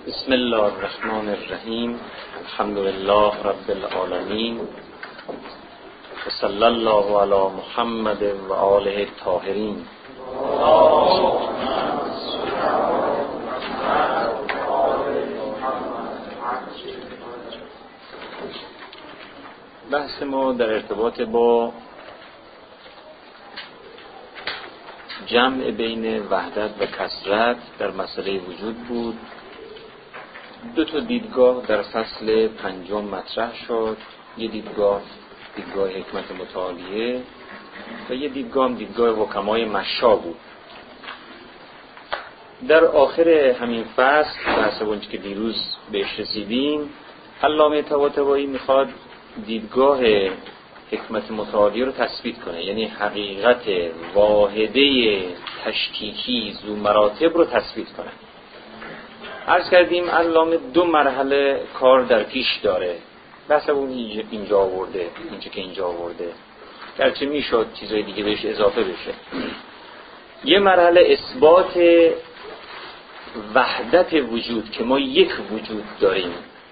بسم الله الرحمن الرحیم. الحمد لله رب العالمین و صلی الله علی محمد و آله الطاهرین. بحث ما در ارتباط با جمع بین وحدت و کثرت در مسئله وجود بود. دو تا دیدگاه در فصل پنجم مطرح شد. یه دیدگاه حکمت متعالیه و یه دیدگاه حکمای مشا بود. در آخر همین فصل بحث اونچه که دیروز بهش رسیدیم، علامه طباطبایی میخواد دیدگاه حکمت متعالیه رو تثبیت کنه، یعنی حقیقت واحده تشکیکی ذو مراتب رو تثبیت کنه. عرض کردیم علامه دو مرحله کار در پیش داره. بحث اون اینجا آورده، اینچه که اینجا آورده، گرچه میشد چیزای دیگه بهش اضافه بشه. یه مرحله اثبات وحدت وجود، که ما یک وجود داریم،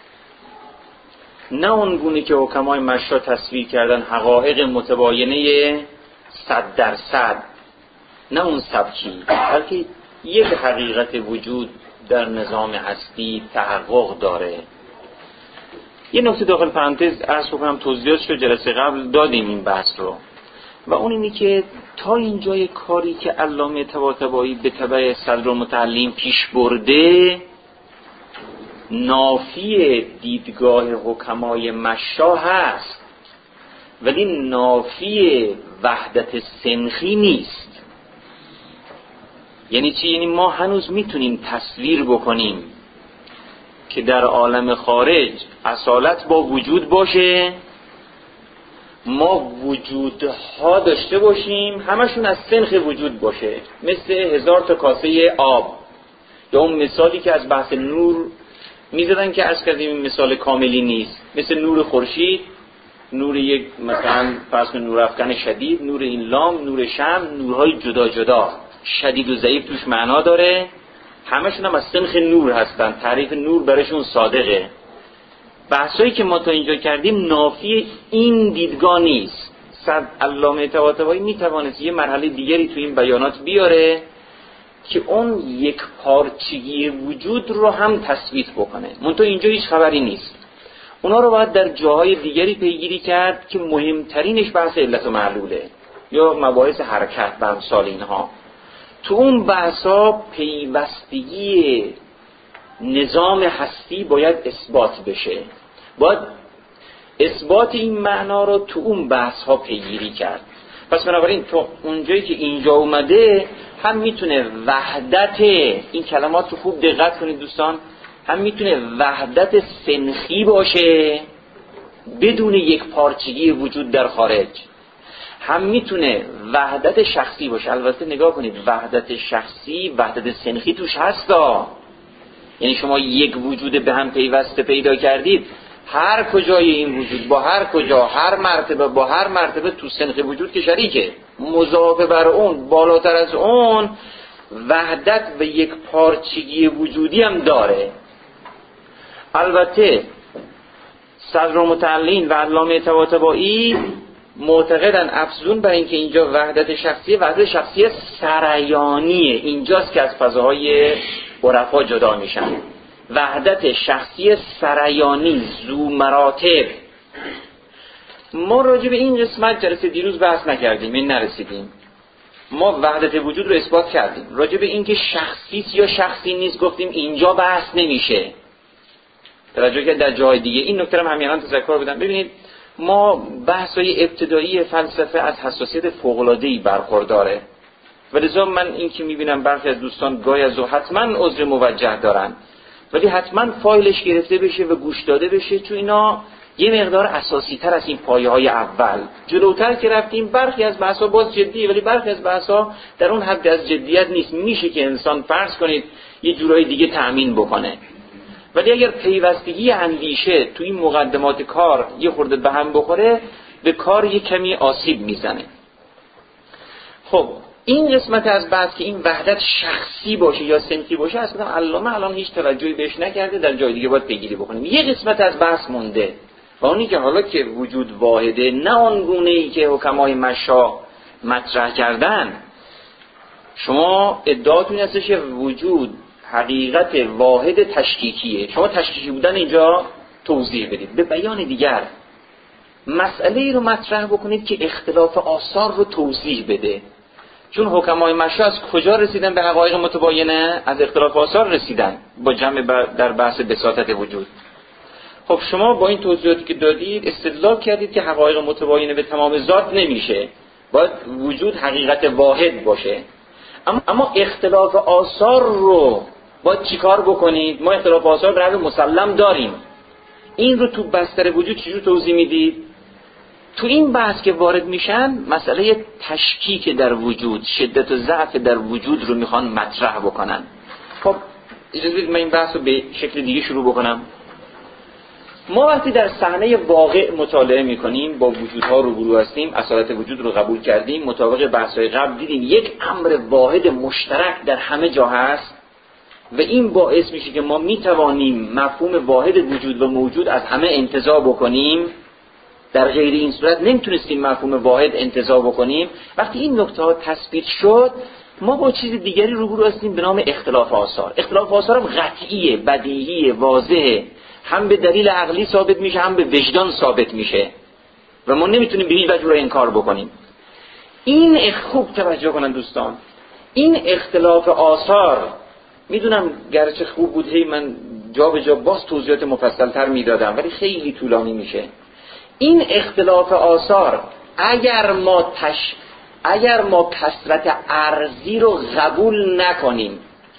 نه اون گونه که حکمای مشا تصویر کردن حقایق متباینه 100%، نه اون سبکی، بلکه یک حقیقت وجود در نظام هستی تحقق داره. یه نکته داخل پرانتز عرض بکنم، توضیحاتش رو جلسه قبل دادیم این بحث رو، و اون اینی که تا اینجای کاری که علامه طباطبایی به تبع صدرالمتعلین پیش برده نافی دیدگاه حکمای مشا هست، ولی نافی وحدت سنخی نیست. یعنی چی؟ یعنی ما هنوز میتونیم تصویر بکنیم که در عالم خارج اصالت با وجود باشه، ما وجودها داشته باشیم همشون از سنخ وجود باشه، مثل 1000 تا کاسه آب، یا اون مثالی که از بحث نور میزدن که عرض کردیم این مثال کاملی نیست، مثل نور خورشید، نور یک مثلا فرض نور افکن شدید، نور این لام، نور شمع، نورهای جدا جدا شدید و ضعیف توش معنا داره، همشون هم از سنخ نور هستن، تعریف نور برشون صادقه. بحثایی که ما تا اینجا کردیم نافی این دیدگاه نیست. علامه طباطبایی میتوانست یه مرحله دیگری تو این بیانات بیاره که اون یک پارچگی وجود رو هم تثبیت بکنه، منتها اینجا هیچ خبری نیست. اونا رو باید در جاهای دیگری پیگیری کرد که مهمترینش بحث علت و معلوله یا مباحث حرکت و امثال اینها. تو اون بحثا پیوستگی نظام هستی باید اثبات بشه، باید اثبات این معنا رو تو اون بحثا پیگیری کرد. پس بنابراین تو اونجایی که اینجا اومده هم میتونه وحدت، این کلمات رو خوب دقت کنید دوستان، هم میتونه وحدت سنخی باشه بدون یک پارچگی وجود در خارج، هم میتونه وحدت شخصی باشه. البته نگاه کنید، وحدت شخصی وحدت سنخی توش هستا، یعنی شما یک وجود به هم پیوسته پیدا کردید، هر کجای این وجود با هر کجا، هر مرتبه با هر مرتبه تو سنخ وجود که شریکه، مضافه بر اون، بالاتر از اون وحدت به یک پارچگی وجودی هم داره. البته صدرالمتعلین و علامه طباطبایی معتقدن افزون بر اینکه اینجا وحدت شخصی سریانیه، اینجاست که از فضاهای عرفا جدا میشن. وحدت شخصی سریانی ذو مراتب. ما راجع به این قسمت جلسه دیروز بحث نکردیم، این نرسیدیم. ما وحدت وجود رو اثبات کردیم. راجع به این که شخصی یا شخصی نیست گفتیم اینجا بحث نمیشه، توجه که در جای دیگه. این نکته رو همینان تذکر بدم. ببینید ما بحث‌های ابتدایی فلسفه از حساسیت فوق‌العاده‌ای برخورداره، ولذا من این که می‌بینم برخی از دوستان گاهی از حتما عذر موجه دارن، ولی حتما فایلش گرفته بشه و گوش داده بشه، چون اینا یه مقدار اساسی تر از این پایه‌های اول. جلوتر که رفتیم برخی از بحث‌ها باز جدیه، ولی برخی از بحث‌ها در اون حد از جدیت نیست، میشه که انسان فرض کنید یه جورای دیگه تأمین بکنه. ولی اگر پیوستگی اندیشه تو این مقدمات کار یه خورده به هم بخوره، به کار یه کمی آسیب میزنه. خب این قسمت از بحث که این وحدت شخصی باشه یا صنفی باشه اصلا علامه الان هیچ توجهی بهش نکرده، در جای دیگه باید پیگیری بکنیم. یه قسمت از بحث مونده و اونی که حالا که وجود واحده، نه آن گونه‌ای که حکمای مشا مطرح کردن. شما ادعاتون هستش که وجود حقیقت واحد تشکیکیه، شما تشکیکی بودن اینجا توضیح بدید. به بیان دیگر مسئله ای رو مطرح بکنید که اختلاف آثار رو توضیح بده. چون حکمای مشا از کجا رسیدن به حقایق متباینه؟ از اختلاف آثار رسیدن با جمع در بحث بساطت وجود. خب شما با این توضیحاتی که دادید استدلال کردید که حقایق متباینه به تمام ذات نمیشه، باید وجود حقیقت واحد باشه. اما اختلاف آثار رو باید چیکار بکنید؟ ما اختلاف آثار به نحو مسلم داریم، این رو تو بستر وجود چجور توضیح میدید؟ تو این بحث که وارد میشن مسئله تشکیک در وجود، شدت و ضعف در وجود رو میخوان مطرح بکنن. خب اجازه بدید من این بحث رو به شکل دیگه شروع بکنم. ما وقتی در صحنه واقع مطالعه میکنیم، با وجودها روبرو هستیم، اصالت وجود رو قبول کردیم، مطابق بحث‌های قبل دیدیم یک امر واحد مشترک در همه جا هست و این باعث میشه که ما میتوانیم مفهوم واحد وجود و موجود از همه انتزاع بکنیم. در غیر این صورت نمیتونستیم مفهوم واحد انتزاع بکنیم. وقتی این نکته ها تثبیت شد، ما با چیز دیگری روبرو هستیم به نام اختلاف آثار. اختلاف آثار هم قطعیه، بدیهیه، واضحه، هم به دلیل عقلی ثابت میشه هم به وجدان ثابت میشه و ما نمیتونیم به هیچ وجه رو انکار بکنیم. این خوب توجه کنن دوستان، این اختلاف آثار، میدونم گرچه خوب بود هی من جا به جا باز توضیحات مفصل تر میدادم ولی خیلی طولانی میشه. این اختلاف آثار اگر ما کثرت ارضی رو قبول نکنیم،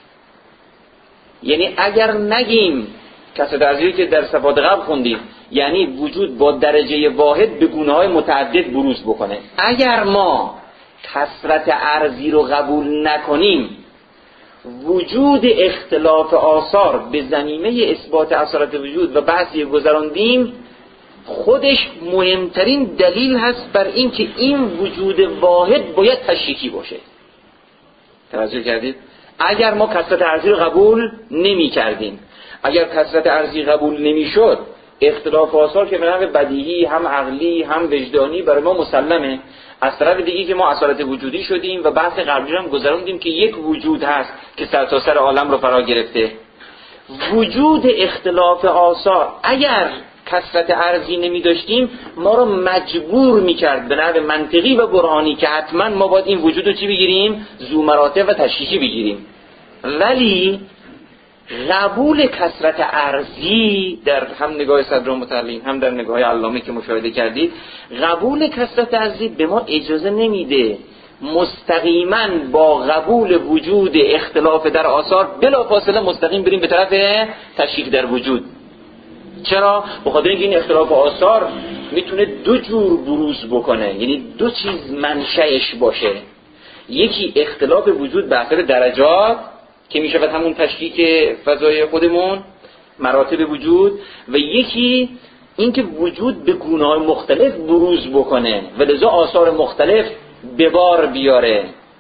یعنی اگر نگیم کثرت ارضی که در صفات قبل خوندیم یعنی وجود با درجه واحد به گونه‌های متعدد بروز بکنه، اگر ما کثرت ارضی رو قبول نکنیم، وجود اختلاف آثار به ضمیمه اثبات اصالت وجود و بحثی گذراندیم، خودش مهمترین دلیل هست بر این که این وجود واحد باید تشکیکی باشه. توجه کردید؟ اگر ما کثرت ارضی رو قبول نمی کردیم، اگر کثرت ارضی قبول نمی شد، اختلاف آثار که به نحو بدیهی هم عقلی هم وجدانی برای ما مسلمه. از طرف دیگه که ما اصالت وجودی شدیم و بحث قبلی رو هم گذروندیم که یک وجود هست که سرتاسر عالم رو فرا گرفته. وجود اختلاف آثار اگر کثرت ارضی نمی داشتیم ما رو مجبور می کرد به نحو منطقی و برهانی که حتما ما باید این وجود رو چی بگیریم؟ ذو مراتب و تشکیکی بگیریم. ولی قبول کثرت ارضی در هم نگاه صدرالمتعلین هم در نگاه علامه که مشاهده کردید، قبول کثرت ارضی به ما اجازه نمیده مستقیما با قبول وجود اختلاف در آثار بلافاصله مستقیم بریم به طرف تشکیک در وجود. چرا؟ بخاطر اینکه این اختلاف آثار میتونه دو جور بروز بکنه، یعنی دو چیز منشأش باشه. یکی اختلاف وجود به اثر درجات که میشه همون تشکیک فضای خودمون، مراتب وجود، و یکی اینکه وجود به گونه‌های مختلف بروز بکنه و لذا آثار مختلف به بار بیاره.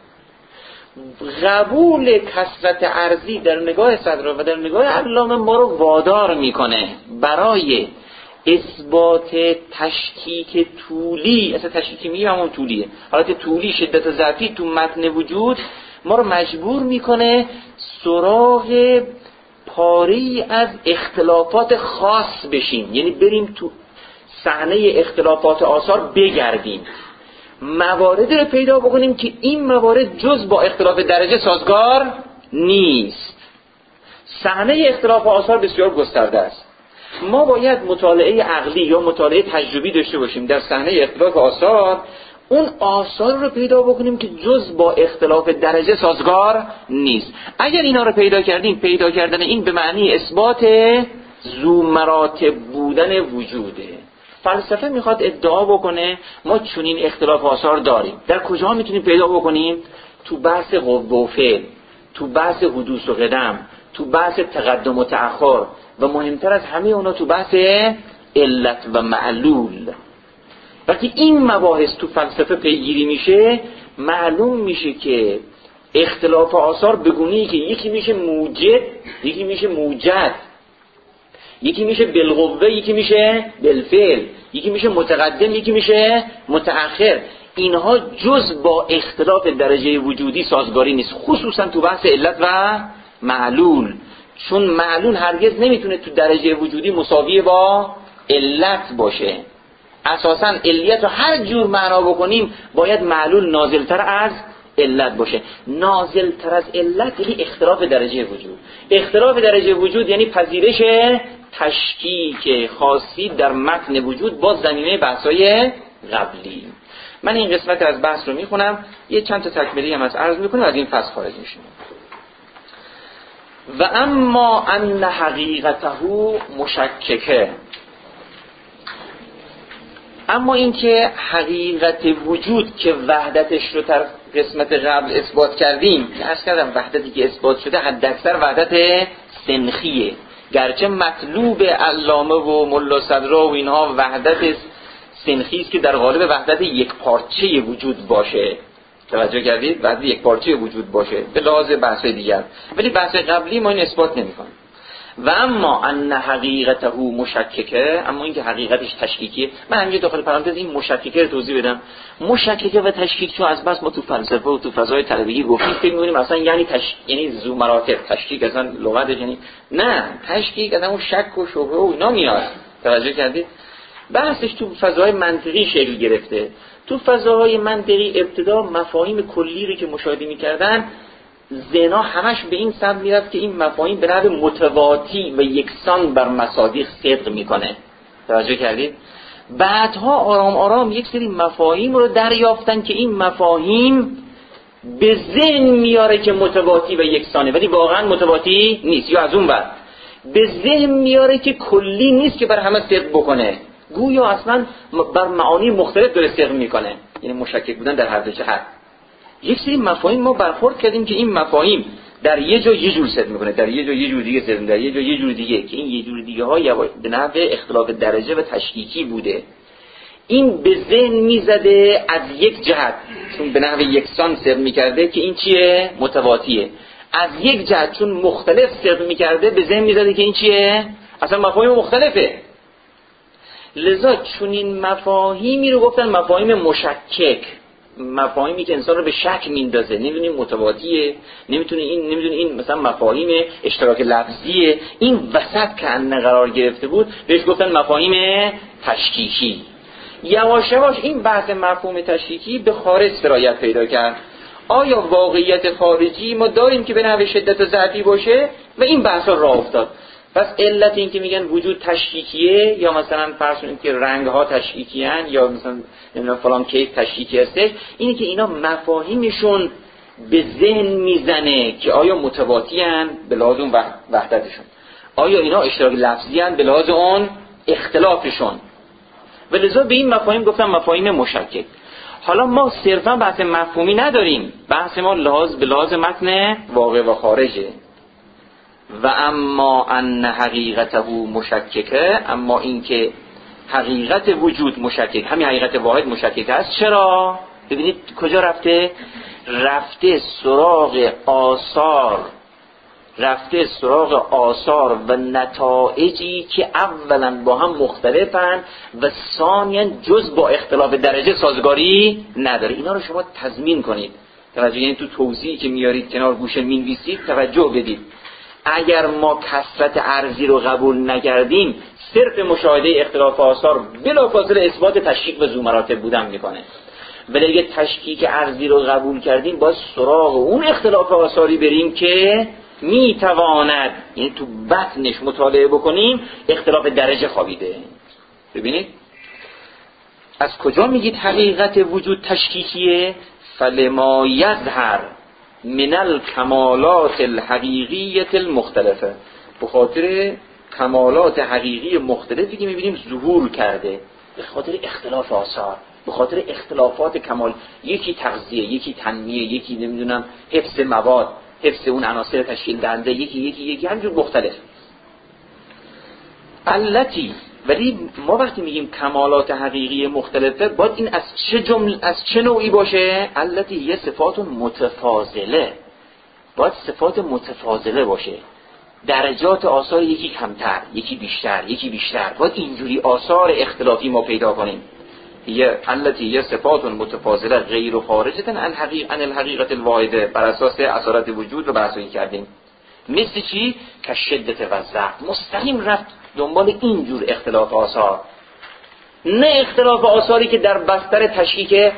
قبول کثرت ارضی در نگاه صدر و در نگاه علامه ما رو وادار میکنه برای اثبات تشکیک طولی، اصلا تشکیک میگیم همون طولیه، حالت طولی شدت ظرفی تو متن وجود ما رو مجبور میکنه سراغ پاری از اختلافات خاص بشیم، یعنی بریم تو صحنه اختلافات آثار بگردیم، مواردی رو پیدا بکنیم که این موارد جز با اختلاف درجه سازگار نیست. صحنه اختلاف آثار بسیار گسترده است. ما باید مطالعه عقلی یا مطالعه تجربی داشته باشیم در صحنه اختلاف آثار، اون آثار رو پیدا بکنیم که جز با اختلاف درجه سازگار نیست. اگر اینا رو پیدا کردیم، پیدا کردن این به معنی اثبات ذو مراتب بودن وجوده. فلسفه میخواد ادعا بکنه ما چنین اختلاف آثار داریم. در کجا میتونیم پیدا بکنیم؟ تو بحث قوه و فعل، تو بحث حدوث و قدم، تو بحث تقدم و تأخر، و مهمتر از همه اونا تو بحث علت و معلول. وقتی این مباحث تو فلسفه پیگیری میشه، معلوم میشه که اختلاف آثار بگونی که یکی میشه موجد، یکی میشه موجد، یکی میشه بالقوه، یکی میشه بالفعل، یکی میشه متقدم، یکی میشه متأخر. اینها جز با اختلاف درجه وجودی سازگاری نیست، خصوصا تو بحث علت و معلول. چون معلول هرگز نمیتونه تو درجه وجودی مساوی با علت باشه. اساساً علیت رو هر جور معنا بکنیم باید معلول نازلتر از علت باشه. نازلتر از علت یعنی اختلاف درجه وجود. اختلاف درجه وجود یعنی پذیرش تشکیک خاصی در متن وجود با زمینه بحث‌های قبلی. من این قسمت از بحث رو میخونم، یه چند تا تکمیلی هم از عرض میکنم، از این فصل خارج میشیم. و اما ان حقیقته مشککه، اما اینکه حقیقت وجود که وحدتش رو در قسمت قبل اثبات کردیم، که عرض کردم وحدتی که اثبات شده حداکثر وحدت سنخیه، گرچه مطلوب علامه و ملا صدرا و اینها وحدت سنخی است که در قالب وحدت یک پارچه وجود باشه. توجه کردید؟ وحدت یک پارچه وجود باشه به لحاظ بحث دیگر، ولی بحث قبلی ما این اثبات نمی‌کنیم. و اما ان حقیقته مشککه، اما اینکه حقیقتش تشکیکیه. من همینجا داخل پرانتز این مشککه رو توضیح بدم. مشککه و تشکیک چون از بس ما تو فلسفه و تو فضای طلبگی گفتیم فکر می‌کنیم مثلا یعنی یعنی ذو مراتب. تشکیک اصلا لغتش یعنی نه، تشکیک اصلا اون شک و شبهه و اینا میاد. توجه کردید؟ بحثش تو فضای منطقی شکل گرفته. تو فضاهای منطقی ابتدا مفاهیم کلی رو که مشاهده می‌کردن، ذهن‌ها همش به این سمت میرفت که این مفاهیم به نحو متواتی و یکسان بر مصادیق صدق میکنه. توجه کردید؟ بعدها آرام آرام یک سری مفاهیم رو دریافتن که این مفاهیم به ذهن میاره که متواتی و یکسانه، ولی واقعا متواتی نیست. یا از اون ور به ذهن میاره که کلی نیست که بر همه صدق بکنه، گویا اصلا بر معانی مختلف داره صدق میکنه. یعنی مشکک بودن در هر دو جهت. یک سری مفاهیم ما برخورد کردیم که این مفاهیم در یه جا یه جور صدق میکنه، در یه جا یه جور دیگه صدق میکنه، در یه جا یه جور دیگه، که این یه جور دیگه ها به نحو اختلاف درجه و تشکیکی بوده. این به ذهن میزده از یک جهت، چون به نحو یکسان صدق میکرده که این چیه؟ متواتیه. از یک جهت چون مختلف صدق میکرده به ذهن میزده که این چیه؟ اصلا مفاهیم مختلفه. لذا چون این مفاهیمی رو گفتن مفاهیم مشکک، مفاهیمی که انسان رو به شک میندازه، نمیدونیم متواتیه، نمیدونی این مثلا مفاهیم اشتراک لفظیه، این وسط که ان قرار گرفته بود بهش گفتن مفاهیم تشکیکی. یواش یواش این بحث مفهوم تشکیکی به خارج سرایت پیدا کرد. آیا واقعیت خارجی ما داریم که به نحو شدت و ضعفی باشه؟ و این بحثا راه افتاد. پس علت این که میگن وجود تشکیکیه، یا مثلا فرض کنید که رنگ ها تشکیکیان، یا مثلا نمیدونم فلان کیف تشکیکی هستش، اینه که اینا مفاهیمشون به ذهن میزنه که آیا متواتی ان به لحاظ اون وحدتشون، آیا اینا اشتراک لفظی ان به لحاظ اون اختلافشون، و لذا به این مفاهیم گفتم مفاهیم مشکک. حالا ما صرفا بحث مفهومی نداریم، بحث ما به لحاظ متن واقع و خارجه. و اما ان حقیقته مشککه، اما اینکه حقیقت وجود مشکک، همین حقیقت واحد مشکک است. چرا؟ ببینید کجا رفته سراغ آثار و نتایجی که اولا با هم مختلفن و ثانیاً جز با اختلاف درجه سازگاری نداره. اینا رو شما تضمین کنید. توجه، یعنی تو توضیحی که میارید کنار گوشه مینویسید توجه بدید. اگر ما کثرت ارضی رو قبول نکردیم، صرف مشاهده اختلاف آثار بلافاصله اثبات تشکیک و ذو مراتب بودن میکنه. ولی اگه تشکیک ارضی رو قبول کردیم، باید سراغ اون اختلاف آثاری بریم که میتواند، یعنی تو بطنش مطالعه بکنیم، اختلاف درجه خوابیده. ببینید از کجا میگید حقیقت وجود تشکیکیه؟ فلما یظهر من الکمالات الحقیقیه المختلفه، به خاطر کمالات حقیقی مختلفی که میبینیم ظهور کرده، به خاطر اختلاف آثار، به خاطر اختلافات کمال، یکی تغذیه، یکی تنمیه، یکی نمیدونم حفظ مواد، حفظ اون عناصر تشکیل دهنده، یکی همینجور مختلف. التی ولی ما وقتی میگیم کمالات حقیقی مختلفه، باید این از چه نوعی باشه؟ التي یه صفات متفاضله، باید صفات متفاضله باشه، درجات آثار یکی کمتر، یکی بیشتر، باید اینجوری آثار اختلافی ما پیدا کنیم. التي یه صفات متفاضله غیر خارجه عن الحقیقت الواحده، بر اساس اصالت وجود رو بحثی کردیم. مثل چی؟ که شدت و ضعف، مستقیم رفت دنبال اینجور اختلاف آثار، نه اختلاف آثاری که در بستر تشکیک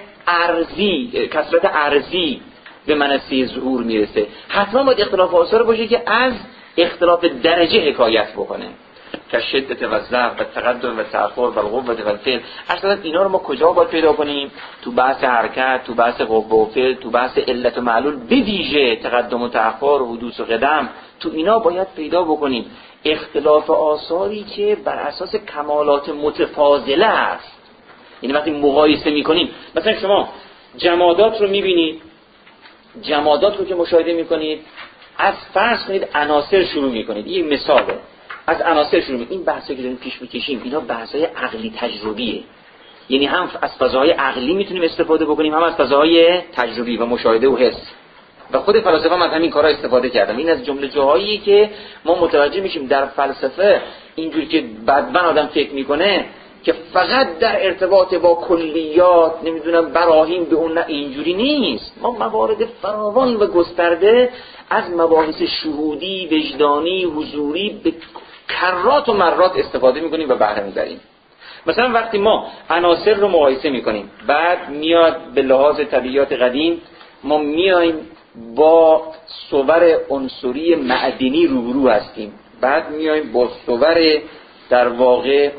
ارضی، کثرت ارضی به منصه ظهور میرسه. حتما باید اختلاف آثار باشه که از اختلاف درجه حکایت بکنه، که شدت و ضعف و تقدم و تأخر و قوت و فعل. اصلا اینا رو ما کجا باید پیدا کنیم؟ تو بحث حرکت، تو بحث قوه و فعل، تو بحث علت و معلول، به ویژه تقدم و تأخر و حدوث و قدم. تو اینا باید پیدا بکنیم اختلاف آثاری که بر اساس کمالات متفاضله است. یعنی وقتی مقایسه میکنیم، مثلا شما جمادات رو میبینید، جمادات رو که مشاهده میکنید، از فرض کنید عناصر شروع میکنید. این مثاله، از عناصر شروع میکنید. این بحثی که داریم پیش میکشیم اینا بحثای عقلی تجربیه، یعنی هم از فضاهای عقلی میتونیم استفاده بکنیم، هم از فضاهای تجربی و مشاهده و حس. و خود فلاسفه هم از همین کارا استفاده کردن. این از جمله جاهایی که ما متوجه میشیم در فلسفه اینجوری که بدبن آدم فکر میکنه که فقط در ارتباط با کلیات، نمیدونم براهین به اون، نه اینجوری نیست. ما موارد فراوان و گسترده از مباحث شهودی، وجدانی، حضوری به کرات و مرات استفاده میکنیم و بهره میبریم. مثلا وقتی ما عناصر رو مقایسه میکنیم، بعد میاد به لحاظ طبیعیات قدیم ما میایم با صور عنصری معدنی روبرو هستیم، بعد میایم با صور در واقع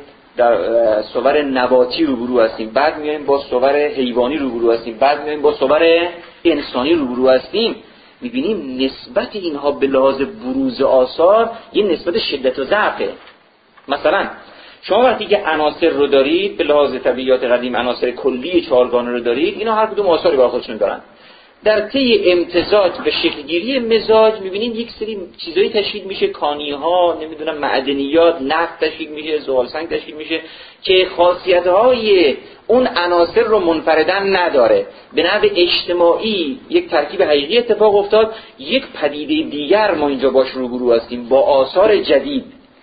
در صور نباتی روبرو هستیم، بعد میایم با صور حیوانی روبرو هستیم، بعد میایم با صور انسانی روبرو هستیم. میبینیم نسبت اینها به لحاظ بروز آثار یه نسبت شدت و ضعفه. مثلا شما وقتی که عناصر رو دارید به لحاظ طبیعیات قدیم، عناصر کلی چهارگانه رو دارید، اینا هر کدوم آثاری برای خودشون دارن. در طی امتزاج به شکلگیری مزاج میبینیم یک سری چیزایی تشکیل میشه، کانیها، نمیدونم معدنیات، نفت تشکیل میشه، زغال سنگ تشکیل میشه که خاصیت‌های اون عناصر رو منفرداً نداره. به نحو اجتماعی یک ترکیب حقیقی اتفاق افتاد، یک پدیده دیگر ما اینجا باش روبرو هستیم با آثار جدید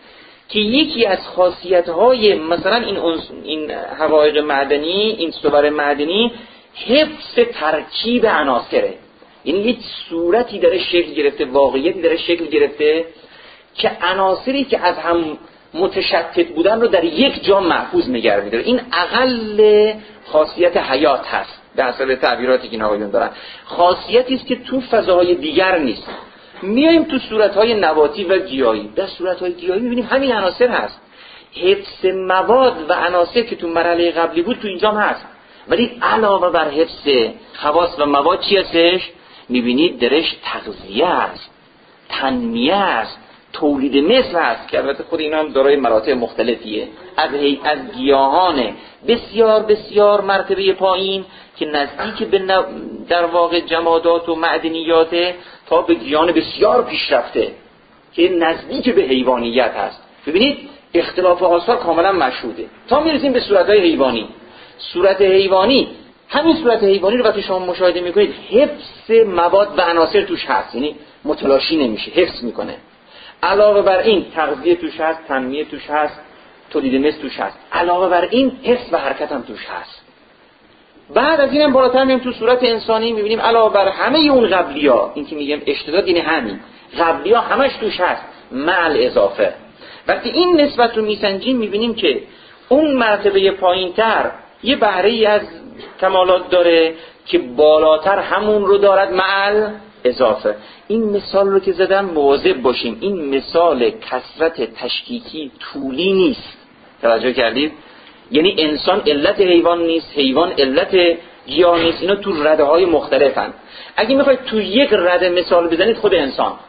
که یکی از خاصیت‌های مثلا این حقایق معدنی، این صور معدنی، حفظ ترکیب عناصره. یعنی یک صورتی داره شکل گرفته، واقعیتی داره شکل گرفته که عناصری که از هم متشتت بودن رو در یک جا محفوظ نگه می‌داره. این اقل خاصیت حیات هست به حسب تعبیراتی که این آقایون دارن. خاصیتی است که تو فضاهای دیگر نیست. میایم تو صورت‌های نباتی و گیاهی، در صورت‌های گیاهی می‌بینیم همین عناصر هست. حفظ مواد و عناصر که تو مرحله قبلی بود تو اینجا هست، ولی علاوه بر حفظ خواص و مواد چی هستش؟ میبینید درش تغذیه است، تنمیه است، تولید مثل است که البته خود اینا هم دارای مراتب مختلفیه. از گیاهان بسیار بسیار مرتبه پایین که نزدیک به در واقع جمادات و معدنیات، تا به گیاهان بسیار پیشرفته که نزدیک به حیوانیت هست. ببینید اختلاف آثار کاملا مشهوده تا میرسیم به صورت‌های حیوانی. صورت حیوانی، همین صورت حیوانی رو وقتی شما مشاهده میکنید حفظ مواد و عناصر توش هست، یعنی متلاشی نمیشه، حفظ میکنه. علاوه بر این تغذیه توش هست، تنمیه توش هست، تولید مثل توش هست. علاوه بر این حس و حرکت هم توش هست. بعد از اینم بالاتر میایم تو صورت انسانی، میبینیم علاوه بر همه اون قبلی‌ها، این که میگم اشتداد یعنی همین قبلی‌ها همش توش هست مع اضافه. وقتی این نسبت رو میسنجیم میبینیم که اون مرتبه پایین‌تر یه بهره‌ای از کمالات داره که بالاتر همون رو دارد مع اضافه. این مثال رو که زدم مواظب باشیم، این مثال کثرت تشکیکی طولی نیست. توجه کردید؟ یعنی انسان علت حیوان نیست، حیوان علت گیاه نیست، اینا تو رده‌های مختلفن. اگه میخواید تو یک رده مثال بزنید، خود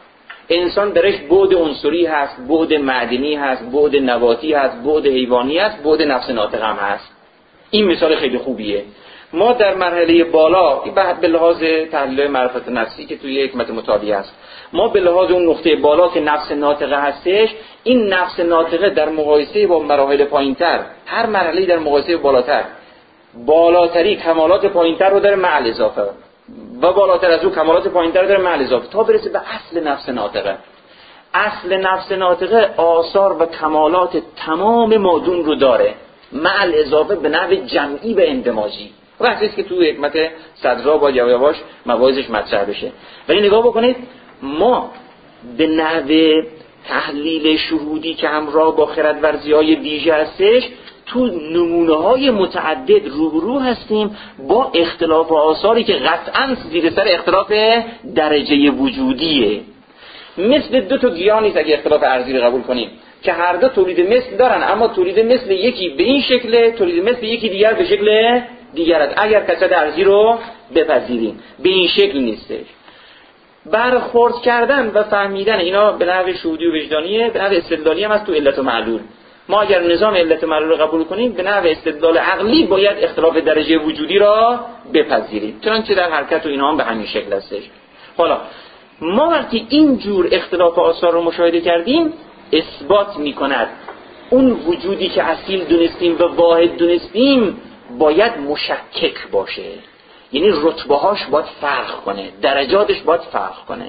انسان درش بعد عنصری هست، بعد معدنی هست، بعد نباتی هست، بعد حیوانی هست، بعد نفس ناطق هم هست. این مثال خیلی خوبیه. ما در مرحله بالا به لحاظ تحلیل معرفت نفسی که توی حکمت متعالی هست، ما به لحاظ اون نقطه بالا که نفس ناطقه هستش، این نفس ناطقه در مقایسه با مراحل پایینتر، هر مرحله در مقایسه بالاتر، بالاتری کمالات پایینتر رو داره مع الاضافه و بالاتر از اون کمالات پایینتر رو داره مع الاضافه تا برسه به اصل نفس ناطقه. اصل نفس ناطقه آثار و کمالات تمام مادون رو داره مع الاضافه به نحو جمعی و اندماجی. وقتی که تو حکمت صدرا با یواش مواعظش مطرح بشه. ولی نگاه بکنید، ما به نحو تحلیل شهودی که همراه با خردورزی‌های ویژه هستش، تو نمونه‌های متعدد روبرو هستیم با اختلاف آثاری که قطعاً زیر سر اختلاف درجه وجودیه. مثل دو تا گیاه نیست اگه اختلاف ارضی رو قبول کنیم که هر دو تولید مثل دارن، اما تولید مثل یکی به این شکله، تولید مثل یکی دیگر به شکل دیگر است. اگر کثرت ارضی رو بپذیریم به این شکل نیستش. برخورد کردن و فهمیدن اینا به نحو شهودی و وجدانیه، به نحو استدلالی هم از تو علت و معلول. ما اگر نظام علت و معلول رو قبول کنیم به نحو استدلال عقلی باید اختلاف درجه وجودی را بپذیریم، چنانچه در حرکت و اینا هم به همین شکل هستش. حالا ما وقتی این جور اختلاف آثار رو مشاهده کردیم، اثبات می‌کند اون وجودی که اصیل دونستیم و واحد دونستیم باید مشکک باشه، یعنی رتبه‌هاش باید فرق کنه، درجاتش باید فرق کنه.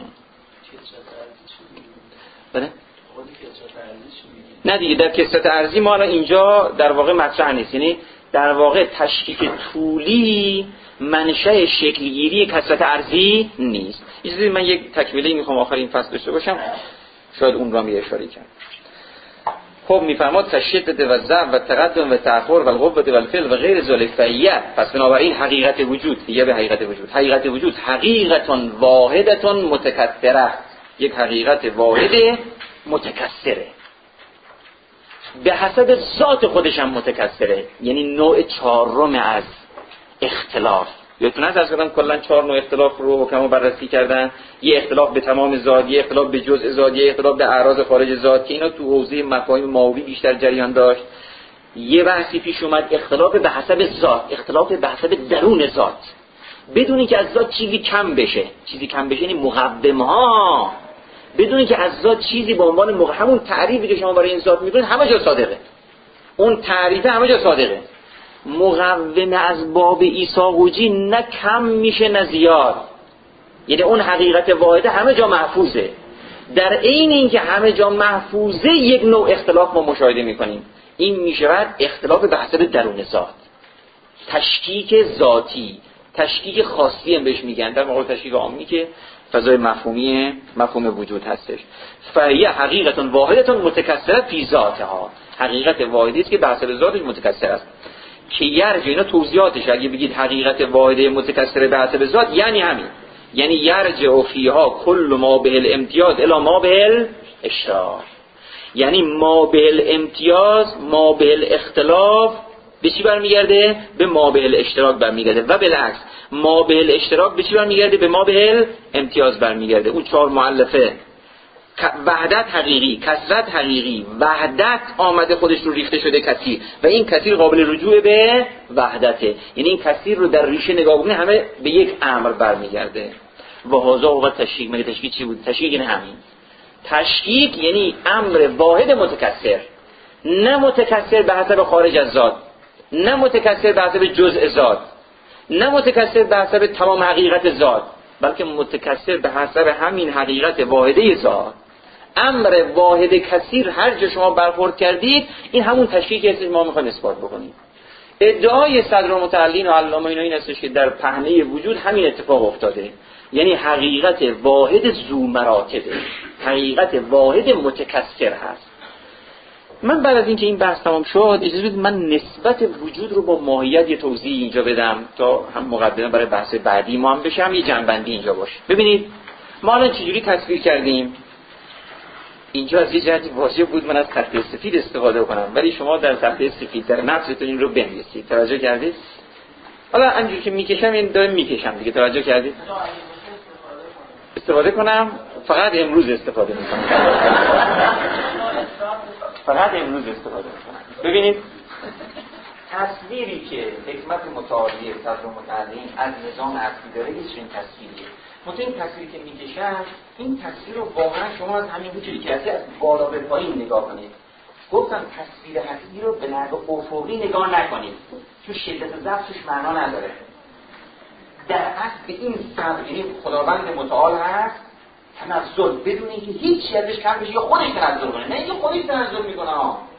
بله؟ نه دیگه، در کثرت ارضی ما الان اینجا در واقع مطرح نیست، یعنی در واقع تشکیک طولی منشأ شکلگیری کثرت ارضی نیست. اجازه من یک تکمیلی میخوام آخر این فصل داشته باشم، شاید اون را اشاره کنم. خب میفرماد تشدد و ضعف و تقدم و تأخر و القوة و الفعل و غیر ذلک فهیه. پس بنابراین حقیقت وجود، دیگه به حقیقت وجود، حقیقت وجود حقیقت واحدت متکثره، یک حقیقت واحد متکثره، به حسب ذات خودش هم متکثره، یعنی نوع چهارم از اختلاف. یادتون هست کردم کلا 4 نوع اختلاف رو حکما بررسی کردن، یه اختلاف به تمام ذات، یه اختلاف به جزء ذات، یه اختلاف به اعراض خارج ذات که اینا تو حوزه مفاهیم ماوی بیشتر جریان داشت. یه بحثی پیش اومد اختلاف به حسب ذات، اختلاف به حسب درون ذات، بدون اینکه از ذات چیزی کم بشه. چیزی کم بشه یعنی مقدمه‌ها، بدون اینکه از ذات چیزی به عنوان همون تعریفی که شما برای این ذات می‌کنید همه جا صادقه، اون تعریف همه جا صادقه. مقوم از باب ایساقوجی نه کم میشه نه زیاد، یعنی اون حقیقت واحده همه جا محفوظه. در عین اینکه همه جا محفوظه یک نوع اختلاف ما مشاهده میکنیم، این میشود اختلاف به حسب درون ذات، تشکیک ذاتی، تشکیک خاصی هم بهش میگن، در مقابل تشکیک عامی که فضای مفهومی مفهوم وجود هستش. فهیه حقیقت واحدت متکثره فی ذاتها، حقیقت واحدی است که به حسب ذاتش متکثر است. که یرجع، اینا توضیحاتش، اگه بگید حقیقت واحده متکثره به حسب ذات یعنی همین، یعنی یرجع فیها کل ما به الامتیاز الی ما به الاشتراک، یعنی ما به الامتیاز، ما به الاختلاف به چی برمیگرده؟ به ما به الاشتراک برمیگرده، و بالعکس ما به الاشتراک به چی برمیگرده؟ به ما به الامتیاز برمیگرده. اون 4 مؤلفه، وحدت حقیقی، کثرت حقیقی، وحدت آمده خودش رو ریخته شده کثیر و این کثیر قابل رجوع به وحدته، یعنی این کثیر رو در ریشه نگاه کنه همه به یک امر برمیگرده. و هذا هو تشکیک. مگه تشکیک چی بود؟ تشکیک یعنی همین. تشکیک یعنی امر واحد متکثر، نه متکثر به حسب خارج از ذات، نه متکثر به حسب جزء ذات، نه متکثر به حسب تمام حقیقت ذات، بلکه متکثر به حسب همین حقیقت واحده ذات. امر واحد کثیر هر جا شما برخورد کردید این همون تشکیکی است که ما میخوایم اثبات بکنیم. ادعای صدرالمتعلین و علامه اینا این است که در پهنه وجود همین اتفاق افتاده، یعنی حقیقت واحد ذو مراتبه، حقیقت واحد متکثر هست. من بعد از اینکه این بحث تمام شد اجازه بدید من نسبت وجود رو با ماهیت یه توضیح اینجا بدم تا هم مقدمه برای بحث بعدی ما هم بشه، هم یه جنبندی اینجا باشه. ببینید ما الان چجوری تصویر کردیم. اینجا از یه جهتی واجب بود من از تخته سفید استفاده کنم، ولی شما در تخته سفید در نفستون این رو بنویسید. توجه کردید؟ حالا همینجوری که میکشم این دارم میکشم دیگه، توجه کردید؟ استفاده کنم؟ فقط امروز استفاده میکنم. فقط امروز استفاده میکنم. ببینید تصویری که حکمت متعالی صدرالمتعلین از نظام اصلی داره هیچ این تصویریه. این تصویری که میکشن، این تصویر رو واقعا شما از همین وجودی که از بالا به پایین نگاه کنید. گفتم تصویر هستی رو به نحو افقی نگاه نکنید، چون شدت ضعف توش معنا نداره. در اصل به این صبر، یعنی خداوند متعال هست تنزل بدون اینکه هیچ ازش کم بشه یا خودش تنزل کنه، نه اینکه خودش تنزل میکنه.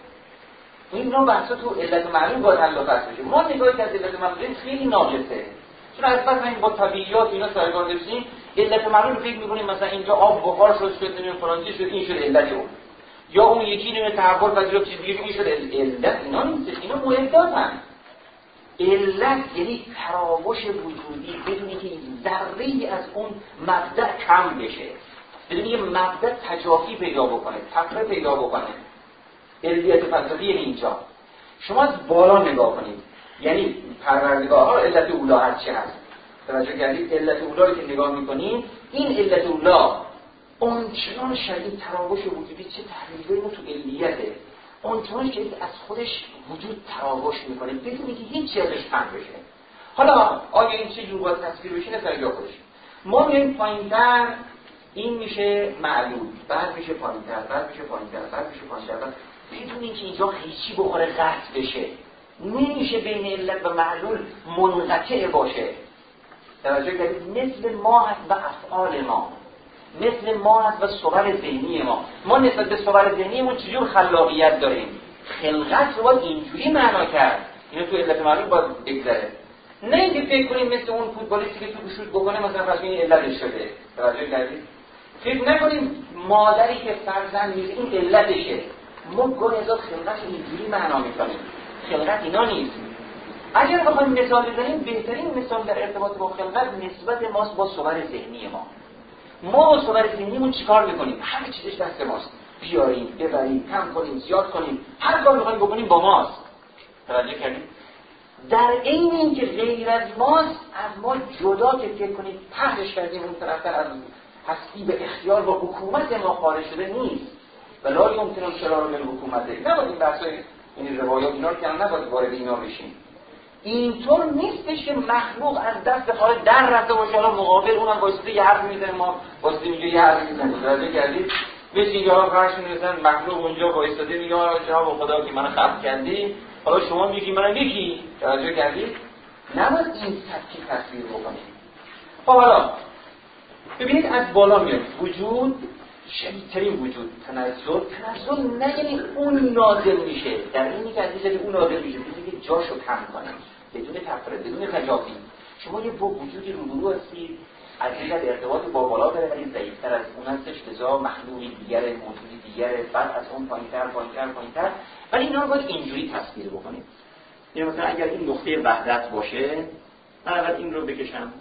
این نوع بحثا تو علت و معلول باید حل و فصل بشه. ما نگاهی که از علت و معلول خیلی ناقصه، چون از بس این با طبیعیات اینا سرگار داشتیم. علت و معلول فکر می‌کنیم مثلا اینجا آب بخار شد نمیدونم فلان چیز شد، این شد علت اون، یا اون یکی نمیدونم تحول پذیرفت چیز دیگه این شد علت. اینا نیست، اینا معداتن. علت یعنی تراوش وجودی بدونی که ذره‌ای از اون مبدأ کم بشه، بدونی که مبدأ تجافی پیدا بکنه، تفره پیدا بکنه. علت فلسفی یعنی اینجا شما از بالا نگاه کنید، یعنی پروردگار ها علت اولا هست چه هست. توجه کردید؟ علت اولا رو که نگاه میکنید، این علت اولا اونچنان شدید تراوش وجودی چه تحلیلی تو علیته، اونچنان که از خودش وجود تراوش میکنه بدون که هیچ چیزش کم بشه. حالا آیا این چه جور باید تصویر بشه؟ نسبت جا خودش ما میگیم پایین‌تر این میشه معلول، بعد میشه پایین‌تر، بعد میشه پایین‌تر، بعد میشه پایین‌تر، بدون اینکه اینجا قیچی بخوره قطع بشه. نمیشه بین علت و معلول منقطع باشه. توجه کنید؟ مثل ما هست و افعال ما، مثل ما هست و صور ذهنی ما نسبت به صور ذهنیمون چجور خلاقیت داریم. خلقت رو باید اینجوری معنا کرد، اینو تو علت معلول باید بگذره. نه اینکه فکر کنیم مثل اون فوتبالیستی که تو شوت بکنه مثلا پس این علتش شده. توجه کردید؟ فکر نکنیم مادری که فرزند نیست این علتشه. ما گاهی از خلقت اینجوری معنا میکنیم، خلقت اینا نیست. اگر بخوایم مثال بزنیم، بهترین مثال در ارتباط با خلقت نسبت ماست با صور ذهنی ما با صور ذهنیمون چیکار میکنیم؟ همه چیزش دست ماست، بیاریم، ببریم، کم کنیم، زیاد کنیم، هر کار بخوایم بکنیم با ماست. توجه کردیم؟ در این اینکه غیر از ماست، از ما جدا که فکر کنیم پهلش کردیم اون طرفتر از هستی به اختیار و حکومت ما خارج شده نیست. ولی یمکن شرار من حکومته. نباید این بحثای این روایات اینا رو که نباید وارد اینا بشیم. اینطور نیستش که مخلوق از دست خارج در رفته باشه، حالا مقابل اونم واسطه یه حرف میزنه، ما واسطه میگه یه حرف میزنه. توجه کردید؟ مثل اینکه حالا فرض کنید مخلوق اونجا واسطه میگه جناب خدا که منو خلق کردی، حالا شما میگی منم یکی. توجه کردید؟ نباید این سبکی تصویر بکنید. خب حالا ببینید از بالا میاد وجود، شدیدترین وجود، تنزل نه یعنی اون نازل میشه، در اینی که از این اون نازل میشه بدون که جاشو کم کنه، بدون تفرد، بدون تجافی. شما یه با وجودی روبرو هستید از این ارتباط با بالا داره ولی ضعیف‌تر از اون هستش، لذا مخلوقی دیگره، موجودی دیگره، بعد از اون پایین‌تر ولی اینا رو باید اینجوری تصویر بکنید. یعنی مثلا اگر این نقطه وحدت باشه، من اول این رو بکشم.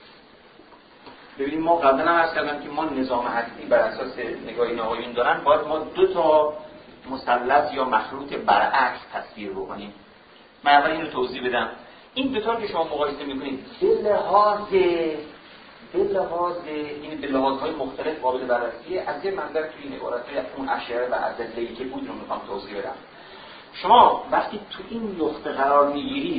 ببینیم ما قبلا هم عرض کردم که ما نظام هستی بر اساس نگاه این آقایون دارن، باید ما دو تا مثلث یا مخروط برعکس تصویر بکنیم. من اول این رو توضیح بدم. این دو تا که شما مقایسه میکنید به لحاظهای مختلف قابل بررسیه. از یه منظر توی این عبارت‌های اون اشعه و ادله‌ای که بود رو میخوام توضیح بدم. شما وقتی تو این نقطه قرار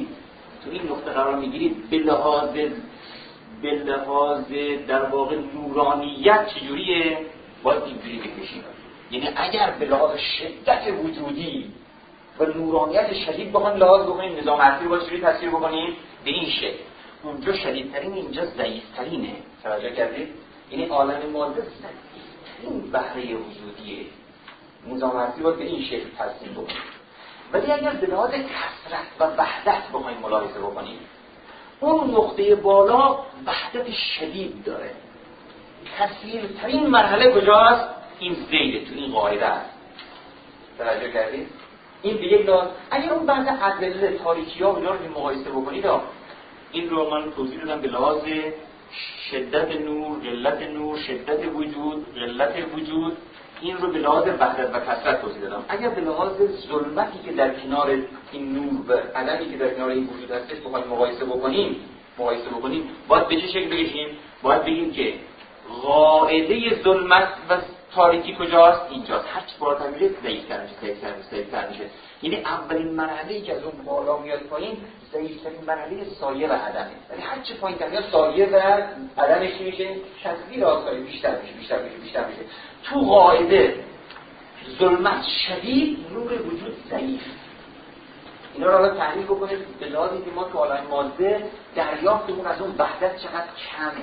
میگیرید به لحاظ در واقع نورانیت چجوریه؟ باید اینجوری بکشید. یعنی اگر به لحاظ شدت وجودی و نورانیت شدید بخوایم لحاظ بکنیم، نظام هستی رو باید چجوری تصویر بکنیم؟ به این شکل. اونجا شدیدترین، اینجا ضعیفترینه. توجه کردید؟ یعنی عالم ماده ضعیفترین بهره وجودیه. نظام هستی باید به این شکل تصویر بکنیم. ولی اگر به لحاظ کثرت و وحدت بخوایم ملاحظه بکنیم، اون نقطه بالا وحدت شدید داره. کثیرترین مرحله کجاست؟ این زیده، تو این قاعده است. توجه کردید؟ این به یک لحاظ اگر اون بعض ادله تاریکی‌ها اینا رو مقایسه بکنید، این رو من توضیح دادم به لحاظ شدت نور، قلت نور، شدت وجود، قلت وجود. این رو به لحاظ وحدت و کثرت توضیح دادم. اگر به لحاظ ظلمتی که در کنار این نور و عدمی که در کنار این وجود هستش بخوایم مقایسه بکنیم، باید به چه شکل بگیم؟ باید بگیم که قاعده ظلمت و تاریکی کجاست؟ اینجاست. هر چی بالاتر میره ضعیف‌تر میشه. یعنی اولین مرحله‌ای که از اون بالا میاد پایین ضعیف‌ترین مرحله سایه و عدمه. ولی هر چی پایین‌تر میاد سایه و عدمش میشه تصویر آسایی بیشتر میشه. تو قاعده ظلمت شدید، نور وجود ضعیف. اینا رو حالا تحلیل بکنید به لحاظ اینکه ما تو عالم ماده دریافتمون از اون وحدت چقدر کمه.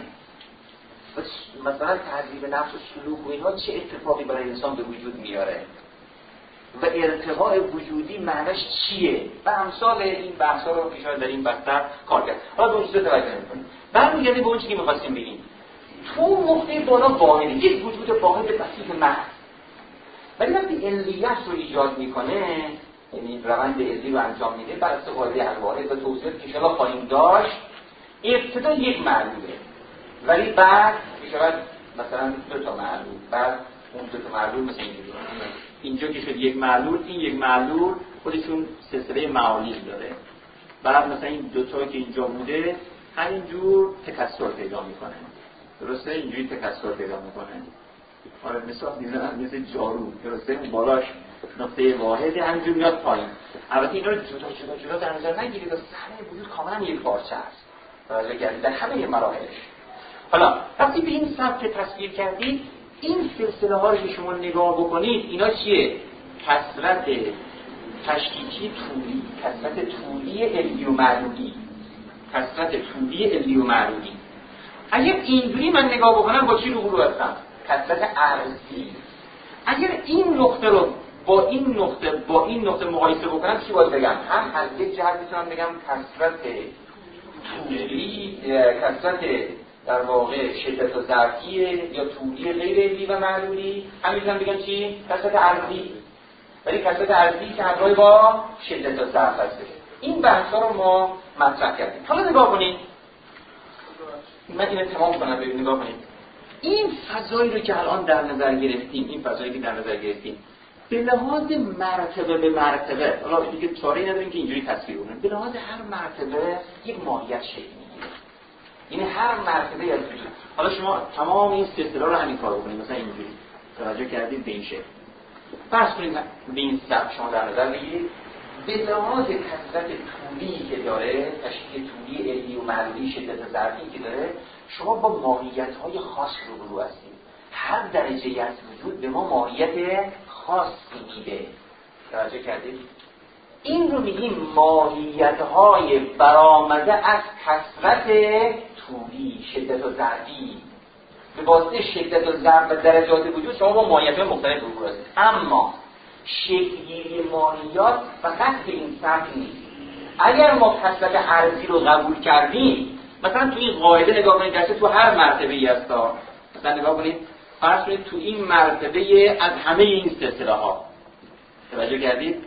مثلا تهذیب نفس و سلوک و اینها چه اتفاقی برای انسان به وجود میاره و ارتقاء وجودی معنیش چیه و امثال این بحثا رو که شاید در این بستر کار کرد. حالا به اون چیزا توجه نمی‌کنیم. برمیگردیم به اون چیزی که می‌خواستیم بگیم. تو نقطه بالا واحده، یک وجود واحد بسیط محض. ولی وقتی علیت رو ایجاد میکنه، یعنی روند علی رو انجام میده بر اساس قاعده الواحد و توصیف که شما خواهیم داشت، ابتدا یک معلوله، ولی بعد میشود مثلا 2 تا معلول، بعد اون 2 تا معلول مثل اینجا که شد یک معلول، این یک معلول خودشون سلسله معالیل داره. بعد مثلا این 2 تا که اینجا بوده همینجور تکثر پیدا میکنه. درسته؟ اینجوری تکثر پیدا میکنه. آره مثلا میزنن مثل جارو، درسته؟ اون بالاش نقطه واحده همینجور میاد پایین. البته اینا رو جدا در نظر نگیرید، صحنه وجود کاملا یک پارچه است. توجه کردید در همه مراحلش. حالا وقتی به این سبک تصویر کردید، این سلسله ها رو که شما نگاه بکنید، اینا چیه؟ کثرت تشکیکی طولی، کثرت طولی علی و معلولی، کثرت طولی علی و معلولی. اگر اینجوری من نگاه بکنم با چی روبرو هستم؟ کثرت عرضی. اگر این نقطه رو با این نقطه مقایسه بکنم چی باید بگم؟ هم از یک جهت میتونم بگم کثرت طولی، کثرت در واقع شدت و ظرفیه یا طولی غیر علی و معلولی، هم میتونم بگم چی؟ کثرت عرضی. ولی کثرت عرضی که همراه با شدت و ظرف هست. این بحثا رو ما مطرح کردیم. حالا نگاه کنید، من اینو تمام کنم. ببینید نگاه کنید، این فضایی رو که الان در نظر گرفتیم، به لحاظ مرتبه به مرتبه، حالا دیگه چاره‌ای نداریم که اینجوری تصویر کنیم، به لحاظ هر مرتبه یک ماهیت شکل میگیره. یعنی هر مرتبه از وجود. حالا شما تمام این سلسله رو همین کار بکنید، مثلا اینجوری توجه کردید به این شکل. فرض کنید به این سبک شما در نظر بگیرید، به لحاظ کثرت طولی که داره، تشکیل طولی علی و معلولی، شدت ظرفی که داره، شما با ماهیت‌های خاص روبرو هستید. هر درجه‌ای از وجود به ما ماهیت خاصی میده. توجه کردید؟ این رو میگیم ماهیت‌های برآمده از کثرت طولی، شدت و ظرفی. به واسطه شدت و ظرف و درجات وجود شما با ماهیت‌های مختلف روبرو هستید. اما شکل‌گیری ماهیات فقط به این سبک نیست. اگر ما کثرت عرضی رو قبول کردیم، مثلا تو این قاعده نگاه کنید، گرچه تو هر مرتبه‌ای هستا، مثلا نگاه کنید، فرض کنید تو این مرتبه از همه این سلسله ها، توجه کردید؟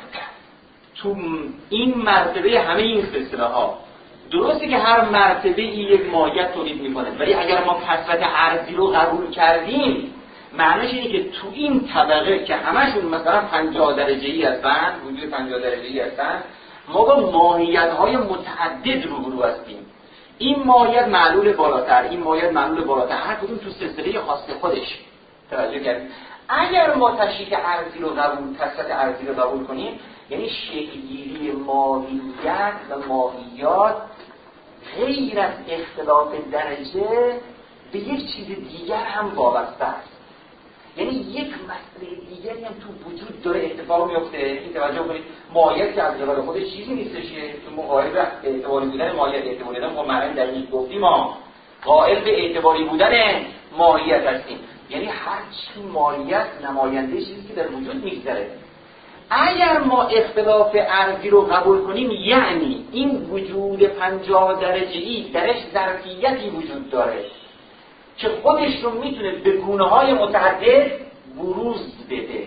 تو این مرتبه همه این سلسله ها درسته که هر مرتبه یک ماهیت تولید میکنه، ولی اگر ما کثرت عرضی رو قبول کردیم، معنیش اینه که تو این طبقه که همشون مثلا 50 درجه‌ای هستن، وجود 50 درجه‌ای هستن، ما با ماهیت‌های متعدد روبرو هستیم. این ماهیت معلول بالاتر، این ماهیت معلول بالاتر، هر کدوم تو سلسله خاص خودش. توجه کردید؟ اگر ما تشریح ارضی رو قبول، کثرت ارضی رو قبول کنیم، یعنی شکل‌گیری ماهیت و ماهیات غیر از اختلاف درجه به یک چیز دیگر هم وابسته است. یعنی یک مسئله دیگری هم تو وجود داره اتفاق میفته. این توجه کنید، ماهیت که از قبل خودش چیزی نیستش که تو مقایسه اعتباری بودن ماهیت، اعتباری بودن ما معنی دقیق گفتیم، ما قائل به اعتباری بودن ماهیت هستیم. یعنی هر چی ماهیت نماینده چیزی که در وجود میگذره. اگر ما اختلاف ارضی رو قبول کنیم، یعنی این وجود 50 درجه‌ای درش ظرفیتی وجود داره که خودش رو میتونه به گونه‌های متعدد بروز بده.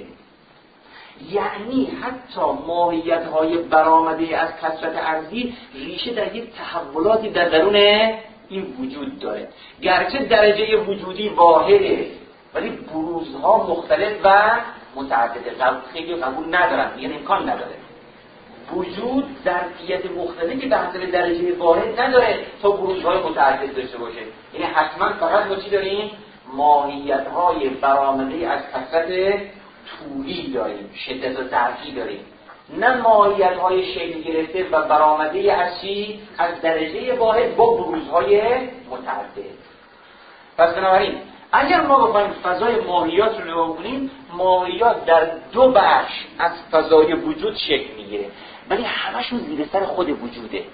یعنی حتی ماهیت‌های برآمده از کثرت ارضی ریشه در یک تحولاتی در درون این وجود داره. گرچه درجه وجودی واحده، ولی بروزها مختلف و متعدده. خیلی قبول ندارن، یعنی امکان نداره وجود ظرفیت مختلفی به حسب درجه واحد نداره تا بروزهای متعدد داشته باشه. یعنی حتما فقط ما چی داریم؟ ماهیت‌های برآمده از کثرت طولی داریم، شدت و ضعفی داریم، نه ماهیت‌های شکل گرفته و برآمده از چی؟ از درجه واحد با بروزهای متعدد. پس بنابراین اگر ما بخوایم فضای ماهیات رو نگاه کنیم، ماهیات در دو بخش از فضای وجود شکل میگیره، ولی همشون زیر سر خود وجوده.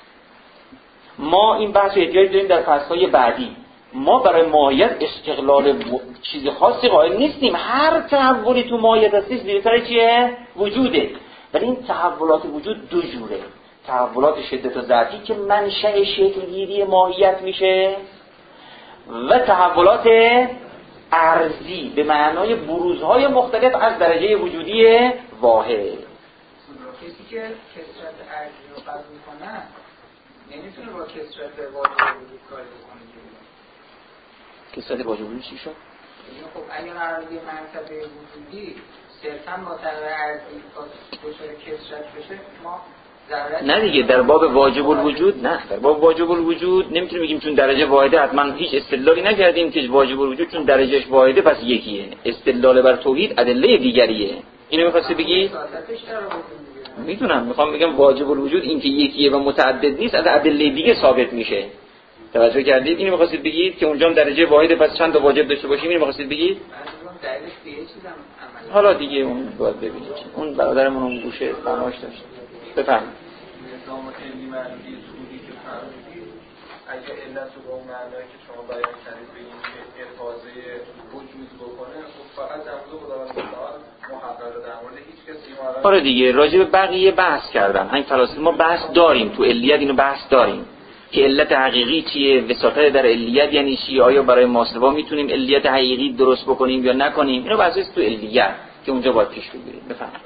ما این بحث رو احتیاج داریم در فصل‌های بعدی. ما برای ماهیت استقلال چیز خاصی قائل نیستیم. هر تحولی تو ماهیت هستش زیر سر چیه؟ وجوده. ولی این تحولات وجود دو جوره. تحولات شدت و ضعفی که منشأ شکل‌گیری ماهیت میشه و تحولات ارضی به معنای بروزهای مختلف از درجه وجودی واحد. کسی که کثرت ارضی رو قبول کنه نمیتونه با کثرت واجب وجود کاری بکنه. کثرت واجب وجود چی شد؟ خب اگر قرار یه مرتبه وجودی صرفاً با طبع ارضی دچار کثرت بشه، ما نه دیگه در باب واجب الوجود، نه در باب واجب الوجود نمیتونیم بگیم چون درجه واحده حتما هیچ استدلالی نکردیم که واجب الوجود چون درجهش واحده پس یکیه. استدلال بر توحید ادله دیگریه. اینو می‌خواستی بگی؟ میتونم میخوام واجب الوجود این که یکیه و متعدد نیست از ادله دیگه ثابت میشه. توجه کردید؟ اینو می‌خواستید بگید که اونجا هم درجه واحده پس چند تا واجب داشته باشیم. اینو می‌خواستید بگید؟ حالا دیگه اون باید ببینید. اون برادرمون اون گوشه فرمایش داشت. بفرمایید. نظام علمی معنی سودی که فرمودید اگه علت رو به اون معنایی که شما بیان کردید به این که افاضه وجود بکنه خب فقط در مورد خداوند متعال محققه، در مورد هیچ کسی ما آره دیگه راجع به بقیه بحث کردن. همین فلاسفه ما بحث داریم تو علیت، اینو بحث داریم که علت حقیقی چیه، وساطت در علیت یعنی چی، آیا برای ماسوا میتونیم علیت حقیقی درست بکنیم یا نکنیم. اینو بحث است تو علیت که اونجا باید پیش بگیریم. بفرمایید.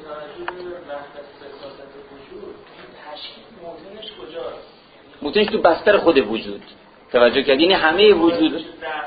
موتنش تو بستر خود وجود. توجه کردین؟ یعنی همه وجود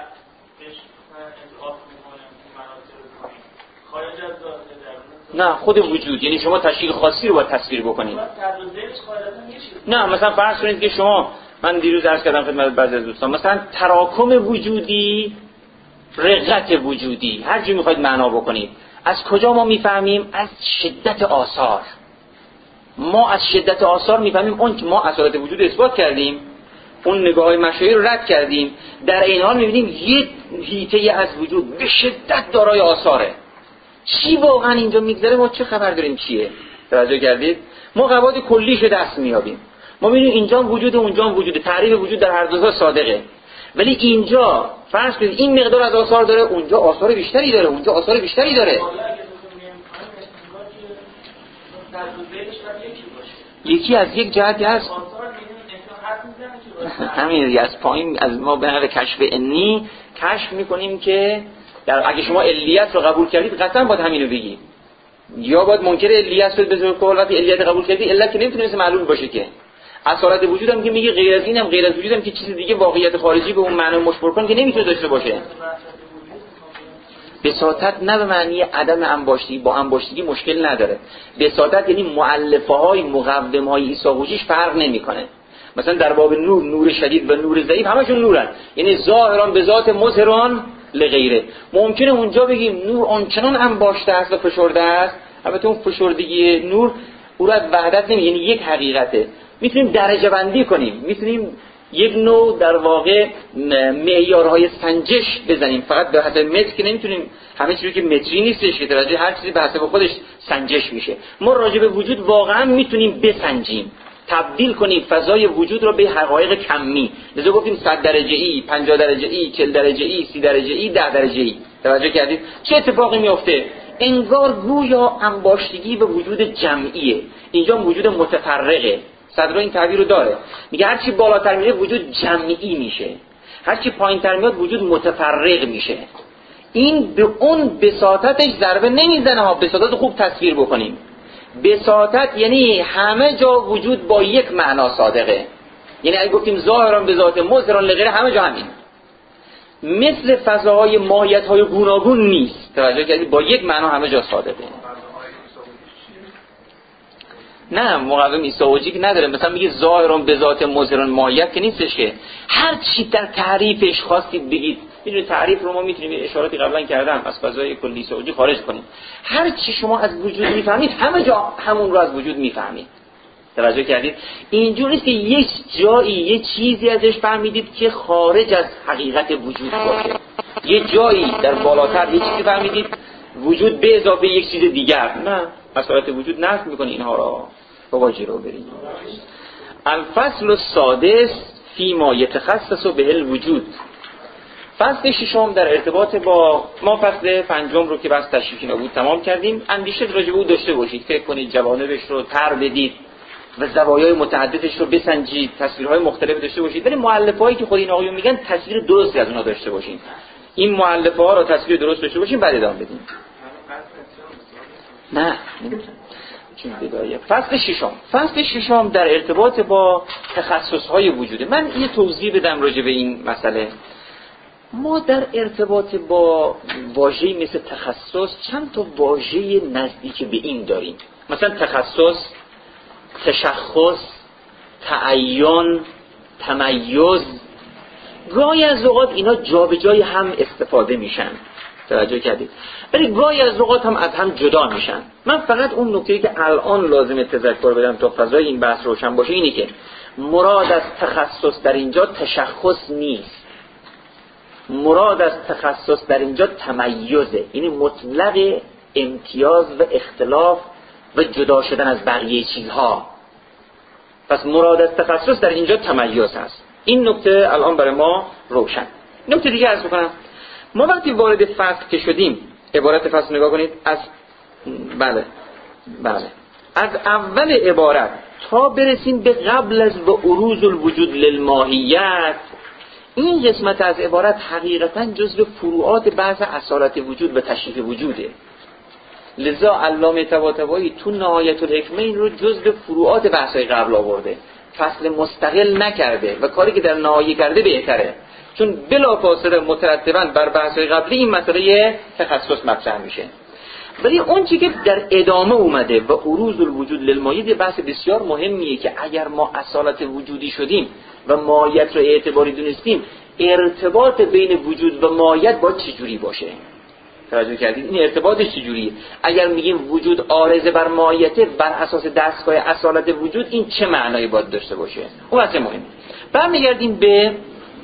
نه خود وجود، یعنی شما تشکیل خاصی رو باید تصویر بکنید. نه مثلا فرض کنید که شما، من دیروز عرض کردم خدمت بعضی از دوستان، مثلا تراکم وجودی، رقت وجودی، هر جوری میخواید معنا بکنید. از کجا ما میفهمیم؟ از شدت آثار. ما از شدت آثار میفهمیم اون که ما اصالت وجود اثبات کردیم، اون نگاه‌های مشاهیر رو رد کردیم، در این حال میبینیم یک حیطه از وجود به شدت دارای آثاره. چی واقعا اینجا میگذره؟ ما چه خبر داریم چیه؟ توجه کردید؟ ما قواعد کلیشو دست میابیم، ما میبینیم اینجا وجود اونجا وجود، تعریف وجود در هر دو تا صادقه، ولی اینجا فرض کنید این مقدار از آثار داره، اونجا آثار بیشتری داره، اونجا آثار بیشتری داره. یکی از یک جهتی هست همین از پایین از ما به نحو کشف انی کشف میکنیم که در اگه شما علیت رو قبول کردید قطعا باید همینو بگید، یا باید منکر علیت شد بذار که وقتی علیت قبول کردید علت که نمیتونه مثل معلوم باشه که اصالت وجودم که میگه غیر از اینم غیر از وجودم که چیز دیگه واقعیت خارجی به اون معنی مشبر کن که نمیتونه داشته باشه. بساطت نه به معنی عدم انباشتگی، با انباشتگی مشکل نداره. بساطت یعنی مؤلفه های مقوم های ایساقوجیش فرق نمیکنه. مثلا در باب نور، نور شدید و نور ضعیف همشون نورن، یعنی ظاهران به ذات مظهران لغیره. ممکنه اونجا بگیم نور آنچنان انباشته است و فشرده است، البته اون فشردگی نور او را وحدت نمیگه، یعنی یک حقیقته. میتونیم درجه بندی کنیم، میتونیم یک نوع در واقع معیارهای سنجش بزنیم، فقط به حسب متر که نمیتونیم، همه چیزی که متری نیستش که توجه هر چیزی به حسب خودش سنجش میشه. ما راجع به وجود واقعا میتونیم بسنجیم، تبدیل کنیم فضای وجود را به حقایق کمی. لذا گفتیم 100 درجه ای، 50 درجه ای، 40 درجه ای، 30 درجه ای، 10 درجه ای. توجه کردید چه اتفاقی میفته؟ انگار گویا انباشتگی به وجود جمعیه، اینجا وجود متفرقه. صدر این تعبیر رو داره، میگه هر چی بالاتر میره وجود جمعی میشه، هر چی پایینتر میاد وجود متفرق میشه. این به اون بساطتش ضربه نمیزنه ها. بساطت خوب تصویر بکنیم. بساطت یعنی همه جا وجود با یک معنا صادقه، یعنی اگه گفتیم ظاهران به ذات مظهران لغیره همه جا همین. مثل فضاهای ماهیت‌های گوناگون نیست. توجه کردید؟ با یک معنا همه جا صادقه. نه مقوم ایساوجیک نداره. مثلا میگه ظاهران به ذات مظهران ماهیت که نیستش که هر چی در تعریفش خواستید بگید میدونید تعریف رو ما میتونیم اشاراتی قبلا کردم از فضای کلی سعودی خارج کنیم. هر چی شما از وجود میفهمید همه جا همون رو از وجود میفهمید. توجه کردید؟ اینجور نیست که یک جایی یه چیزی ازش فهمیدید که خارج از حقیقت وجود باشه. یه جایی در بالاتر یه چیزی فهمیدید وجود به اضافه یک چیز دیگر. نه، اصالت وجود نفی میکنه اینها را. بابا جلو برید. الفصل السادس فی ما یتخصص به الوجود. فصل ششم در ارتباط با ما فصل پنجم رو که بس تشریحی نبود تمام کردیم. اندیشه راجع به او داشته باشید، فکر کنید، جوانبش رو تر بدید و زوایای متعددش رو بسنجید، تصویرهای مختلف داشته باشید. ولی مؤلفه‌هایی که خود این آقایون میگن تصویر درستی از اونها داشته باشین. این مؤلفه‌ها رو تصویر درست داشته باشین بعد ادامه بدین. نه چون بدايه. فصل ششم در ارتباط با تخصص‌های وجوده. من یه توضیح بدم راجع به این مسئله. ما در ارتباط با واژه‌ای مثل تخصص چند تا واژه نزدیک به این داریم. مثلا تخصص، تشخص، تعین، تمیز. گاهی از اوقات اینا جابجای هم استفاده میشن. توجه کردید؟ ولی گاهی از اوقات هم از هم جدا میشن. من فقط اون نکته‌ای که الان لازمه تذکر بدم تا فضای این بحث روشن باشه اینه که مراد از تخصص در اینجا تشخص نیست. مراد از تخصص در اینجا تمیزه. یعنی مطلق امتیاز و اختلاف و جدا شدن از بقیه چیزها. پس مراد از تخصص در اینجا تمیز هست. این نکته الان برای ما روشن. نکته دیگه عرض بکنم. ما وقتی وارد فصل که شدیم، عبارت فصل نگاه کنید، از از اول عبارت تا برسیم به قبل از به عروض الوجود للماهیت، این قسمت از عبارت حقیقتاً جزء فروعات بحث اصالت وجود و تشریح وجوده. لذا علامه طباطبایی تو نهایت الحکمه این رو جزء فروعات بحث‌های قبل آورده، فصل مستقل نکرده و کاری که در نهایه کرده بهتره، چون بلافاصله مترتباً بر بحث‌های قبلی این مسئله تخصص مطرح میشه. ولی اون چیزی که در ادامه اومده و عروض الوجود للماهیت بحث بسیار مهمیه که اگر ما اصالت وجودی شدیم و ماهیت رو اعتباری دونستیم، ارتباط بین وجود و ماهیت باید چجوری باشه؟ توجه کردید؟ این ارتباطش چجوریه؟ اگر میگیم وجود عارضه بر ماهیته، بر اساس دستگاه اصالت وجود این چه معنایی باید داشته باشه؟ اون اصلا مهمه. برمیگردیم به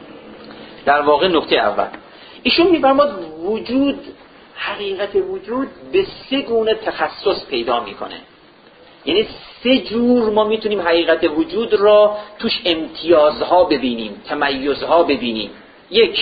در واقع نکته اول. ایشون میفرماد وجود، حقیقت وجود به سه گونه تخصص پیدا میکنه. یعنی سه جور ما میتونیم حقیقت وجود را توش امتیازها ببینیم، تمیزها ببینیم. یک،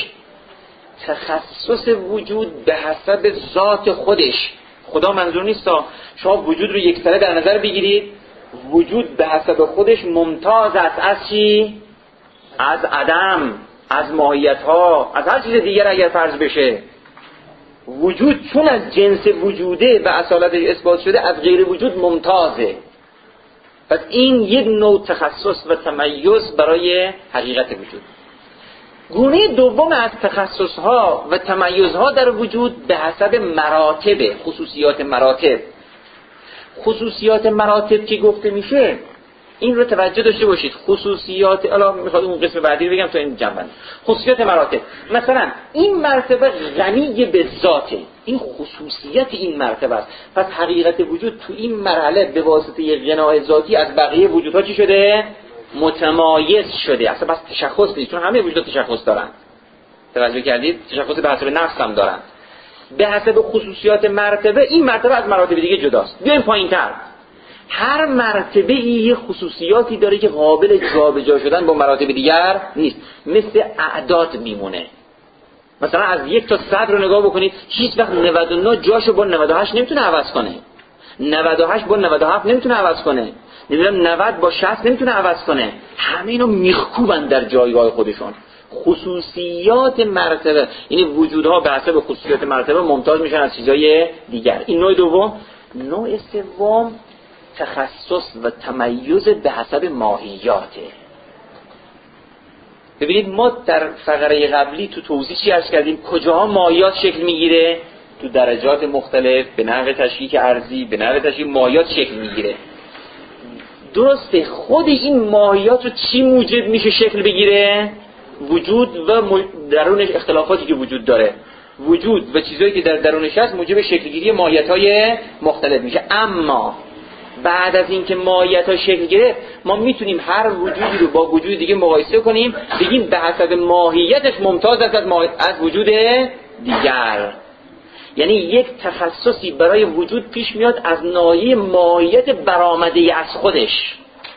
تخصص وجود به حسب ذات خودش. خدا منظور نیست شما وجود رو یک سره در نظر بگیرید. وجود به حسب خودش ممتاز است از چی؟ از عدم، از ماهیت‌ها، از هر چیز دیگر اگر فرض بشه. وجود چون از جنس وجوده و اصالتش اثبات شده، از غیر وجود ممتازه. پس این یک نوع تخصص و تمیز برای حقیقت وجود. گونه دوم از تخصصها و تمیزها در وجود به حسب مراتب، خصوصیات مراتب. خصوصیات مراتب که گفته میشه، این رو توجه داشته باشید. خصوصیات، الان میخواد اون قسم بعدی رو بگم تا این جنبه. خصوصیات مراتب، مثلا این مرتبه غنی به ذاته، این خصوصیت این مرتبه است. پس حقیقت وجود تو این مرحله به واسطه غنای ذاتی از بقیه وجودها چی شده؟ متمایز شده. اصلا بس تشخص نیست، چون همه وجودات تشخص دارن. توجه کردید؟ تشخص به حسب نفس هم دارن. به حسب خصوصیات مرتبه، این مرتبه از مراتب دیگه جداست. بیایم پایین‌تر. هر مرتبه یه خصوصیاتی داره که قابل جابجا شدن با مراتب دیگر نیست. مثل اعداد میمونه. مثلا از 1 تا 100 رو نگاه بکنید، هیچ وقت 99 جاشو با 98 نمیتونه عوض کنه. 98 با 97 نمیتونه عوض کنه. نمیدونم 90 با 60 نمیتونه عوض کنه. همه اینا میخکوبن در جایگاه خودشون. خصوصیات مرتبه، یعنی وجودها به حسب خصوصیات مرتبه ممتاز میشن از چیزای دیگر. این نوع دوم. نوع سوم تخصص و تمیز به حسب ماهیاته. ببینید ما در فقره قبلی تو توضیح چی عرض کردیم؟ کجاها ماهیات شکل میگیره؟ تو درجات مختلف، به نحو تشکیک ارضی، به نحو تشکیک ماهیات شکل میگیره. درسته، خود این ماهیات رو چی موجب میشه شکل بگیره؟ وجود و درونش اختلافاتی که وجود داره، وجود و چیزایی که در درونش هست موجب شکلگیری ماهیت‌های مختلف میشه. اما بعد از اینکه ماهیت‌ها شکل گرفت ما میتونیم هر وجودی رو با وجود دیگه مقایسه کنیم، بگیم به حسب ماهیتش ممتاز است از وجود دیگر. یعنی یک تخصصی برای وجود پیش میاد از ناحیه ماهیت برآمده از خودش.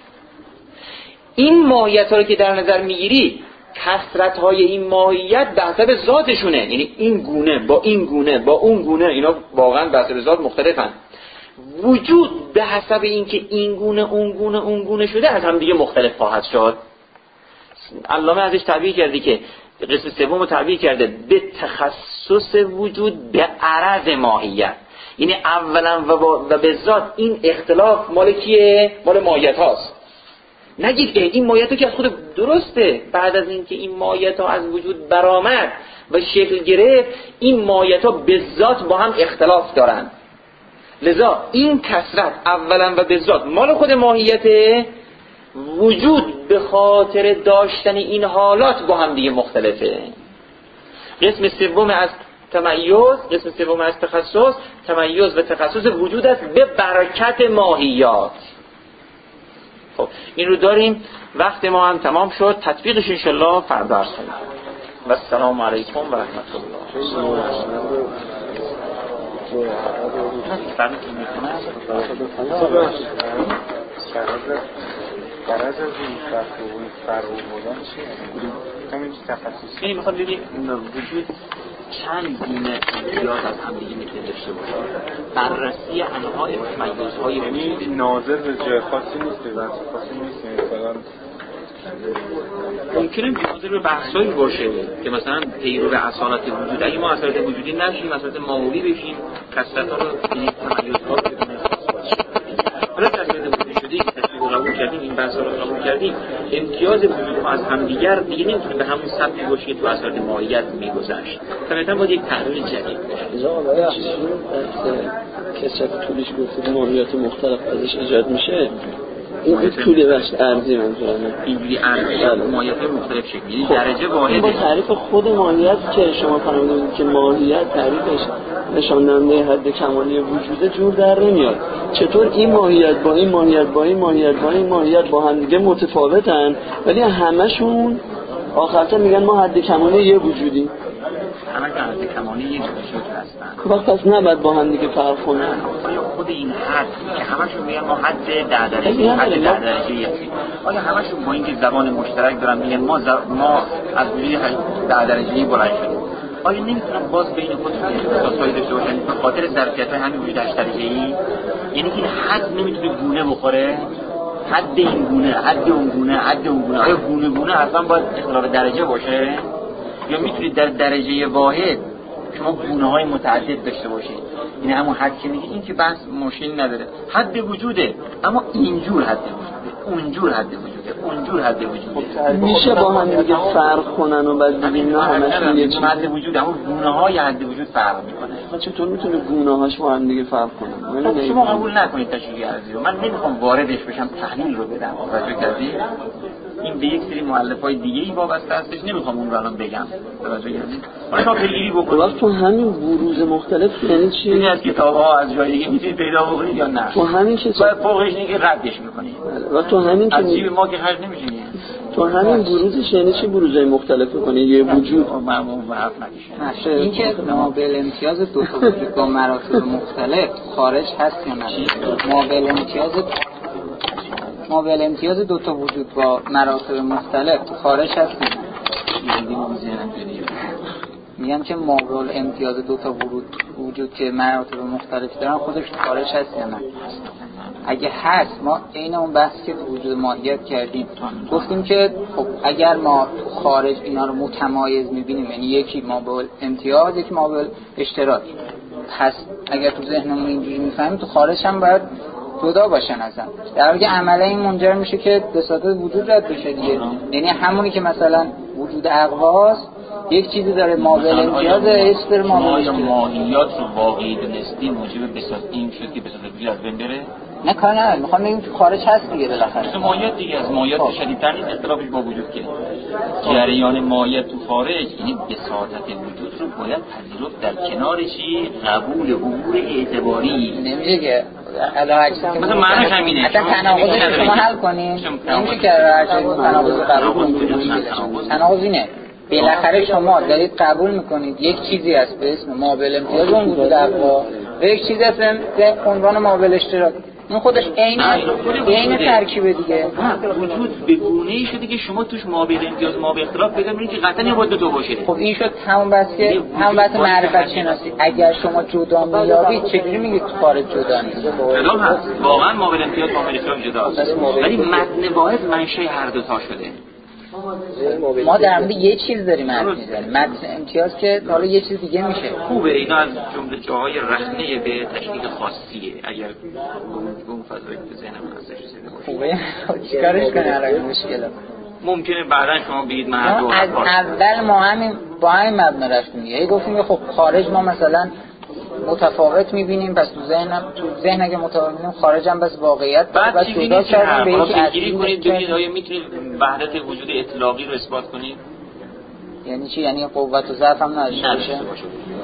این ماهیت‌ها رو که در نظر میگیری، کثرت‌های این ماهیت به حسب ذاتشونه، یعنی این گونه با این گونه با اون گونه، اینا واقعا به حسب ذات مختلفن. وجود به حسب اینکه این گونه اون گونه اون گونه شده از هم دیگه مختلف خواهد شد. علامه ازش تعبیر کرده که قسم سوم رو تعبیر کرده به تخصص وجود به عرض ماهیت، یعنی اولا و به ذات این اختلاف مال کیه؟ مال ماهیت هاست. نگید این ماهیت ها که از خود درسته، بعد از اینکه این ماهیت ها از وجود برآمد و شکل گرفت، این ماهیت ها به ذات با هم اختلاف دارن. لذا این کثرت اولا و به ذات مال خود ماهیت، وجود به خاطر داشتن این حالات با هم دیگه مختلفه. قسم سوم از تمیز، قسم سوم از تخصص، تمیز و تخصص وجود است به برکت ماهیات. خب این رو داریم. وقت ما هم تمام شد، تطبیقش انشالله فردا عرض کنیم. و السلام علیکم و رحمت الله. فرض از این فرق بودن چیه؟ همین تخصصی. یعنی میخواد ببینید وجود چند گونه امتیاز از هم دیگه میتونه داشته باشه. بررسی انواع تمیزهای، یعنی ناظر به جای خاصی نیست، به بحث خاصی نیست، مثلا ممکنه ناظر به بحثایی باشه که مثلا پیرو به اصالت وجود، اگه ما اصالت وجودی نشیم، اصالت ماهوی بشیم، کثرت‌ها رو تمیزها رو بدون خاص باشه. حالا در اصالت وجود شده که تشریح قبول کردیم، این بحث رو قبول کردیم، امتیاز وجود از همدیگر دیگه نمیتونه به همون سطحی باشه که تو اصالت ماهیت میگذشت. طبعا باید یک تحلیل جدید بشه. آقای چیزی کثرت طولش گفتید ماهیت مختلف ازش ایجاد میشه. این طول بخش ارزی منظورمه. اینجوری ارزی ماهیت‌های مختلف شکلی درجه واحده. با تعریف خود ماهیت که شما فرمودید که ماهیت تعریفش نشان دهنده حد کمالی وجوده جور در نمیاد. چطور این ماهیت با این ماهیت با این ماهیت با این ماهیت با هم دیگه متفاوتن ولی همشون آخرتا میگن ما حد کمالی یه وجودیم. همه حد کمالی یه وجود هستن. خب پس نباید با هم دیگه فرق کنن. آیا خود این حد که همشون میگن ما حد 10 درجه حد 10 درجه یکی، آیا همشون با اینکه زبان مشترک دارن میگن ما از وجود 10 درجه‌ای بلند شدیم، آیا نمیتونن باز بین خودشون احساسایی داشته باشن به خاطر ظرفیت‌های همین وجود 8 درجه‌ای؟ یعنی این حد نمیتونه گونه بخوره، حد این گونه، حد اون گونه، حد اون گونه، آیا گونه اصلا باید اختلاف درجه باشه؟ یا میتونید در درجه واحد شما گونه‌های متعدد داشته باشید؟ این همون حد که میگه، این که بحث مشکلی نداره، حد وجوده، اما اینجور حد وجوده، اونجور حد وجوده، اونجور حد وجوده. میشه با هم دیگه فرق کنن و بعد بگیم نه همشون یه چیز حد وجود، اما گونه‌های حد وجود فرق میکنه. چطور میتونه گونه‌هاش با هم دیگه فرق کنن؟ خب شما قبول نکنید تشریح ارضی رو، من نمیخوام واردش بشم، تحلیل رو بدم. توجه کردید؟ این به یک سری مؤلفه‌های دیگه‌ای وابسته هستش، نمیخوام اون رو الان بگم. توجه کردید؟ حالا شما پیگیری بکنید. تو همین بروز مختلف یعنی چی؟ یعنی از کتاب‌ها از جای دیگه میتونید پیدا بکنید یا نه؟ تو همین که فوقش اینه که ردش می‌کنید. و تو همین که از جیب ما که خرج نمیشه. تو همین بروزش یعنی چی بروزای مختلف می‌کنی؟ یه وجود معمول و حرف نکشه. این که مابل امتیاز دو تا وجود با مراتب مختلف خارج هست یا نه؟ مابل امتیاز دو تا وجود با مراتب مختلف خارج هست یا نه؟ میگم که مابل امتیاز دو تا وجود که مراتب مختلف دارن خودش خارج هست یا نه؟ اگه هست، ما عین اون بحثی که تو وجود ماهیت کردیم گفتیم که خب اگر ما تو خارج اینا رو متمایز میبینیم، یعنی یکی مابل امتیاز یکی مابل اشتراک، پس اگر تو ذهنمون اینجوری میفهمیم تو خارج هم باید جدا باشن ازم، در حالی که عملا این منجر میشه که بساطه وجود رد بشه دیگه. یعنی همونی که مثلا وجود اقواست یک چیزی داره مابل امتیاز اسم داره مابل ما ماهیات رو واقعی دونستی موجب بساط این شد که بساط وجود از بین بره. نه کار نداره، میخوام بگم تو خارج هست دیگه بالاخره. مثل ماهیت دیگه از ماهیت شدیدتر نیست اختلافش با وجود که جریان ماهیت تو خارج یعنی بساطت وجود رو باید پذیرفت در کنار چی؟ قبول امور اعتباری. نمیشه که علاوه مثلا معنیش همینه. اصلا تناقض رو شما حل کنین. نمیشه که هر چیزی تناقض قبول کنید. تناقض اینه بالاخره شما دارید قبول میکنید یک چیزی هست به اسم مابل امتیاز اون وجود اقوا و یک چیزی هست به عنوان مابل اشتراک. این خودش عین ترکیب دیگه. وجود به گونه‌ای شده که شما توش مابل امتیاز مابل اختلاف پیدا می‌کنید که قطعاً یه بود تو باشه. خب این شد همون بس که همون بحث معرفت شناسی. اگر شما جدا میابید چجوری میگید خارج جدا نیست؟ جدا هست. واقعاً مابل امتیاز مابل اختلاف جداست. ولی متن واحد منشأ هر دو تا شده. ما در مورد یه چیز داریم حرف میزنیم. متن امتیاز که حالا یه چیز دیگه میشه. خوبه اینا از جمله جاهای رخنه به تشکیل خاصیه. اگر اون فضایی که ذهنم ازش رسیده باشه. خوبه. چیکارش کنه الان مشکل؟ ممکنه بعداً شما بگید من از اول ما همین با همین مبنا رفتیم دیگه. گفتیم خب خارج ما مثلا متفاوت می‌بینیم، پس تو ذهن اگه متفاوت می‌بینیم خارج هم بس واقعیت بعد جدا کردیم به یکی اصلی کنید. ببینید آیا میتونید وحدت وجود اطلاقی رو اثبات کنید؟ یعنی چی؟ یعنی قوت و ضعف هم نداشته باشه.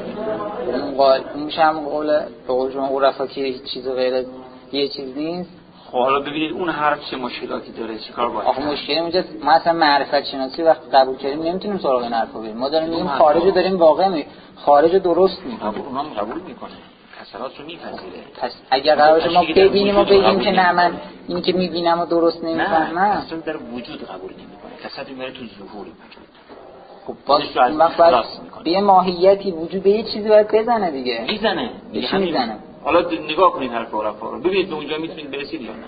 اون میشه هم قول به قول شما عرفا که چیز غیر از یه چیز نیست. خب حالا ببینید اون حرف چه مشکلاتی داره، چیکار باید؟ آخه مشکلی اینجاست ما اصلا معرفت شناسی وقتی قبول کردیم نمیتونیم سراغ این حرفا بریم. ما داریم میگیم خارج رو داریم واقع خارج رو درست می‌کنیم. اونا هم قبول میکنه. کسرات رو میپذیره. پس اگر قراره ما ببینیم و بگیم که نه من این که میبینم و درست نمیفهمم، اصلا در وجود قبول نمیکنه. کسرت میره تو ظهور. خب باز این وقت باید به یه ماهیتی وجود به یه چیزی باید بزنه دیگه. میزنه. چی میزنه؟ حالا نگاه کنید حرف عرفا رو. ببینید به اونجا میتونید برسید یا نه.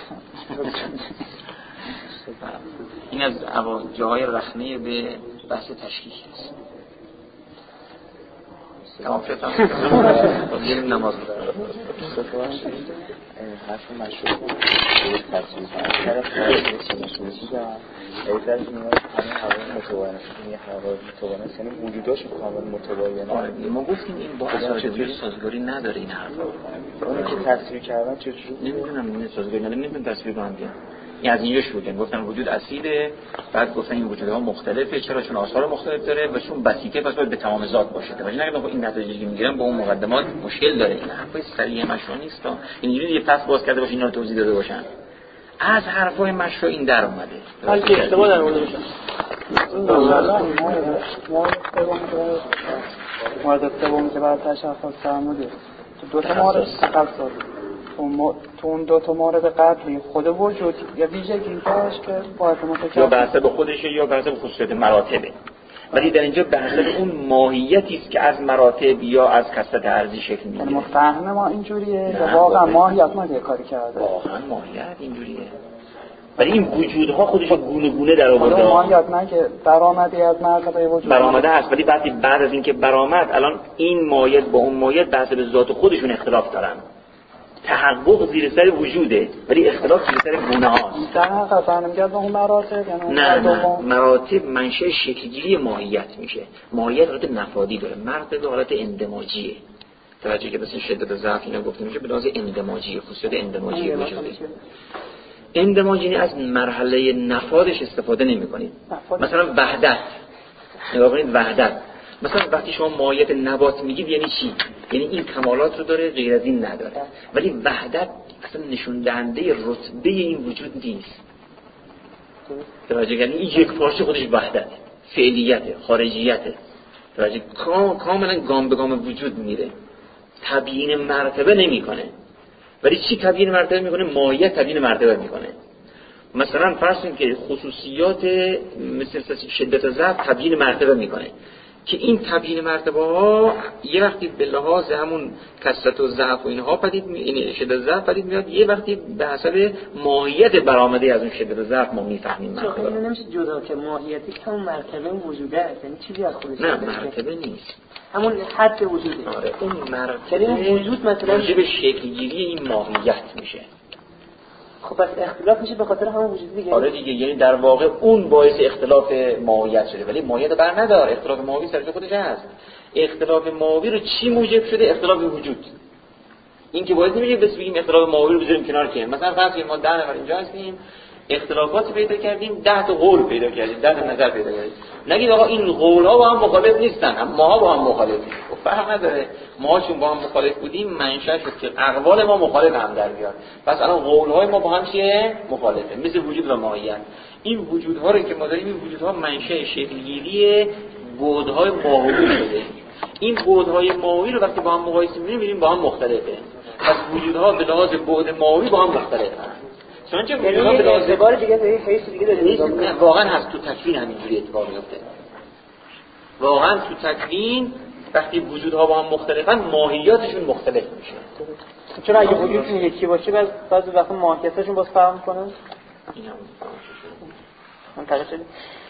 این از جاهای رخنه به بحث تشکیک است. تمام شد. بریم نماز حرف مشروع تصویر طرف مشروعی و ایزد میاد همه حوال متوانست یه حوال متوانست یعنی وجوداش کامل متوانه. ما گفتیم این با اساطیر سازگاری نداره این حرفا. اونی که تصویر کردن چجوری نمیدونم این سازگاری نداره. نمیدونم تصویر کنم بیان. این از اینجا شروع کردن گفتن وجود اصیله، بعد گفتن این وجودها مختلفه چرا چون آثار مختلف داره و چون بسیطه پس باید به تمام ذات باشه. توجه نکردم این نتایجی که میگیرن با اون مقدمات مشکل داره. این حرفای سریع مشروع نیست تا اینجوری یه پس باز کرده باشه اینا رو توضیح داده باشن. از حرفای مشروع این در اومده. حالا که اشتباه در مورد مورد سومی که برای تشخص فرمودید تو دو تا مورد تخصص تو اون دو تا مورد قبلی خود وجود یا ویژگی داشت که باید یا بحث به خودشه یا بحث به خصوصیت مراتبه. ولی در اینجا بحث اون ماهیتی است که از مراتب یا از کثرت ارزی شکل میگیره. ما فهم ما اینجوریه یا واقعا ماهیت ما یه کاری کرده؟ واقعا ماهیت اینجوریه. ولی این وجودها خودش گونه گونه در آورده. ماهیت نه که برآمده از مرتبه وجود برآمده هست، ولی وقتی بعد از اینکه برآمد الان این ماهیت با اون ماهیت بحث به ذات خودشون اختلاف دارن. تحقق زیر سر وجوده ولی اختلاف زیر سر گونه هاست. در حقیقت نمیگه با اون مراتب نه مراتب منشأ شکلگیری ماهیت میشه. ماهیت حالت نفادی داره، مرتبه حالت اندماجیه. توجه که مثلا شدت ضعف اینا گفته میشه به لحاظ اندماجی، خصوصیت اندماجی وجوده. اندماجی از مرحله نفادش استفاده نمی‌کنید. مثلا وحدت. نگاه کنید وحدت. مثلا وقتی شما ماهیت نبات میگید یعنی چی؟ یعنی این کمالات رو داره غیر از این نداره. ولی وحدت اصلا نشون دهنده رتبه این وجود نیست. توجه یعنی این یک پارچه خودش وحدت، فعلیته، خارجیته. توجه کاملا گام به گام وجود میره. تبیین مرتبه نمیکنه. ولی چی تبیین مرتبه میکنه؟ ماهیت تبیین مرتبه میکنه. مثلا فرض کنید که خصوصیات مثل شدت ضعف تبیین مرتبه میکنه که این تبیین مرتبه ها یه وقتی به لحاظ همون کثرت و ضعف و اینها پدید یعنی شدت ضعف پدید میاد، یه وقتی به حسب ماهیت برآمده از اون شدت ضعف ما میفهمیم مرتبه. خب نمیشه جدا که ماهیتی که اون مرتبه وجوده است، یعنی چیزی از خودش نه مرتبه نیست، همون حد وجوده. آره اون مرتبه یعنی وجود مثلا راجع به شکلگیری این ماهیت میشه. خب پس اختلاف میشه به خاطر همون وجود دیگه. آره دیگه، یعنی در واقع اون باعث اختلاف ماهیت شده، ولی ماهیت بر نداره. اختلاف ماهی سر خودش هست. اختلاف ماهی رو چی موجب شده؟ اختلاف وجود. این که باید نمیشه بس بگیم اختلاف ماهی رو بذاریم کنار که مثلا فرض کنیم ما 10 نفر اینجا هستیم، اختلافاتی پیدا کردیم، 10 تا قول پیدا کردیم، 10 تا نظر پیدا کردیم. نگید آقا این قول‌ها با هم مخالف نیستن، هم ماها با هم مخالفیم. فرق نداره. ما چون با هم مخالف بودیم منشأ شد که اقوال ما مخالف هم در بیاد. پس الان قول‌های ما با هم چیه؟ مخالفه. مثل وجود و ماهیت. این وجودها رو که ما داریم، این وجودها منشأ شکل‌گیری بعدهای ماهوی شده. این بعدهای ماهوی رو وقتی با هم مقایسه می‌کنیم با هم مختلفه. پس وجودها به لحاظ بعد ماهوی با هم مختلفن. چون وجودها به لحاظ اعتبار دیگه به حیث دیگه داره. واقعا هست تو تکوین همینجوری اتفاق میفته. واقعا تو تکوین وقتی وجودها با هم مختلفن ماهیاتشون مختلف میشه. چرا اگه وجودشون یکی باشه بعضی وقتا ماهیتشون باز فرق میکنه؟ اینا منطقه شدی؟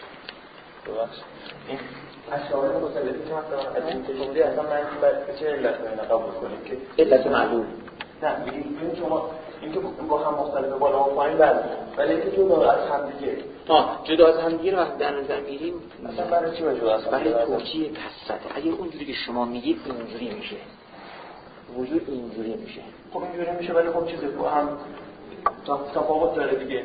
اشعار مختلفی که مثلا از این کشیده اصلا من چه علت رو قبول کنیم که علت معلوم نه بگیم شما اینکه با هم مختلفه بالا و پایین بله، ولی اینکه جدا از هم دیگه جدا از هم دیگه رو وقتی در نظر میگیریم مثلا برای چی جدا از هم؟ برای توجیه کثرت. اگه اونجوری که شما میگید اینجوری میشه، وجود اینجوری میشه. خب اینجوری میشه ولی خب چیزی با هم تفاوت داره دیگه.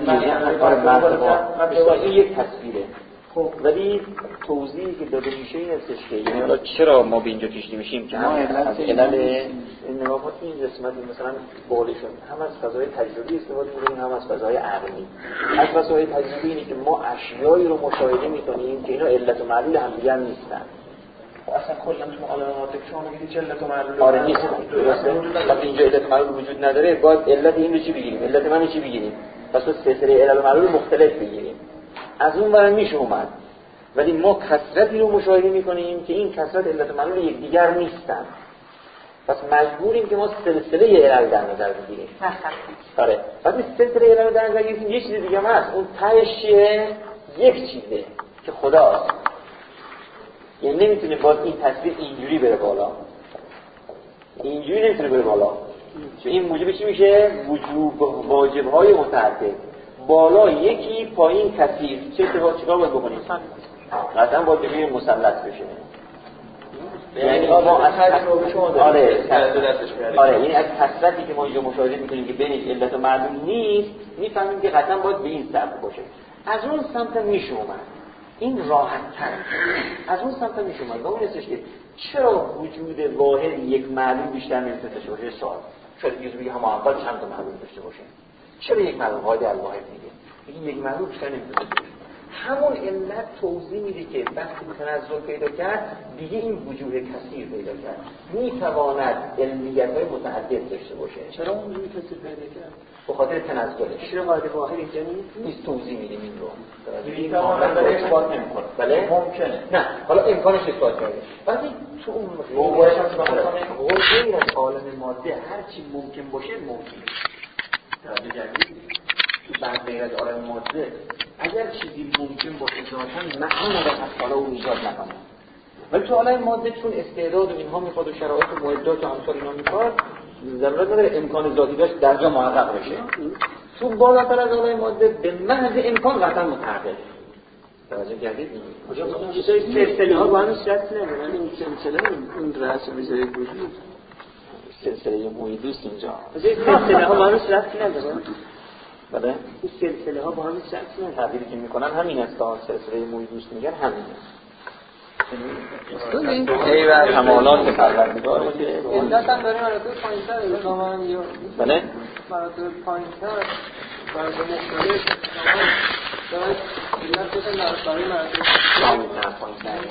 این یک تصویره. خب ولی توضیحی که داده میشه این هستش که یعنی حالا چرا ما به اینجا کشیده میشیم که هم از علل نگاهات این قسمت مثلا قولشون هم از فضای تجربی استفاده می‌کنیم هم از فضای عقلی. از فضای تجربی اینه که ما اشیایی رو مشاهده می‌کنیم که اینا علت و معلول همدیگه نیستن. اصلا کلا تو عالم ماده شما میگید علت و معلول آره نیست. درسته. وقتی اینجا علت و معلول وجود نداره باید علت این رو چی بگیریم؟ علت من چی بگیریم؟ پس تو سلسله علت و معلول مختلف بگیریم. از اون ور میشه اومد. ولی ما کثرتی رو مشاهده میکنیم که این کثرت علت و معلول یکدیگر نیستن. پس مجبوریم که ما سلسله علل در نظر بگیریم. آره. پس این سلسله علل رو در نظر بگیریم یه چیز دیگه هم هست. اون تهش چیه؟ یک چیزه که خداست. یعنی نمیتونه باز این تصویر اینجوری بره بالا. اینجوری نمیتونه بره بالا. چون این موجب چی میشه؟ وجوب واجب‌های متعدد. بالا یکی، پایین کثیر. چیکار باید بکنیم؟ قطعا باید بگیم مسلط بشه. یعنی ما از تجربه شما آره یعنی از کثرتی که ما اینجا مشاهده میکنیم که بینش علت و معلول نیست، میفهمیم که قطعا باید به این سمت باشه. از اون سمت میشه اومد. این راحت تر. از اون سمت میشه اومد. اون هستش که چرا وجود واحد یک معلول بیشتر نمیتونه داشته باشه؟ سوال. شاید یه بگه هم اول چند تا معلول داشته باشه. چرا یک معلول واحد الواحد میگه؟ میگه یک معلول بیشتر نمیتونه داشته باشه. همون علت توضیح میده که وقتی تنزل پیدا کرد دیگه این وجوه کثیر پیدا کرد، میتواند علمیت‌های متعدد داشته باشه. چرا اون وجوه کثیر پیدا کرد؟ به خاطر تنزلش. چرا واحد واحد اینجا نیست توضیح میدیم این رو. این کاملا اثبات نمی‌کنه. بله ممکنه. نه حالا امکانش اثبات کرده. ولی تو اون موضوعش غیر از عالم ماده هر چی ممکن باشه ممکنه. توجه کردید؟ تو بعد غیر از عالم ماده اگر چیزی ممکن باشه ذاتاً معنی نداره از حالا اون ایجاد نکنه. ولی تو عالم ماده چون استعداد و اینها میخواد و شرایط و معدات و امثال اینا میخواد، ضرورت نداره امکان ذاتی داشت در جا محقق بشه. تو بالاتر از عالم ماده به محض امکان قطعا متحقق. توجه کردید؟ سلسله ها با هم ربطی ندارن. این سلسله این رأس میذاره وجود سلسله مویدوست اینجا. سلسله ها با هم ربطی ندارن. بله این سلسله ها با هم ربطی ندارن. تعبیری که میکنن همین است که سلسله مویدوست میگن همینه. ای و کمالات پروردگار که علت هم داریم مراتب پایین‌تر اسلام یا بله مراتب پایین‌تر مراتب مختلف دارن علت بزن برای مراتب پایین‌تر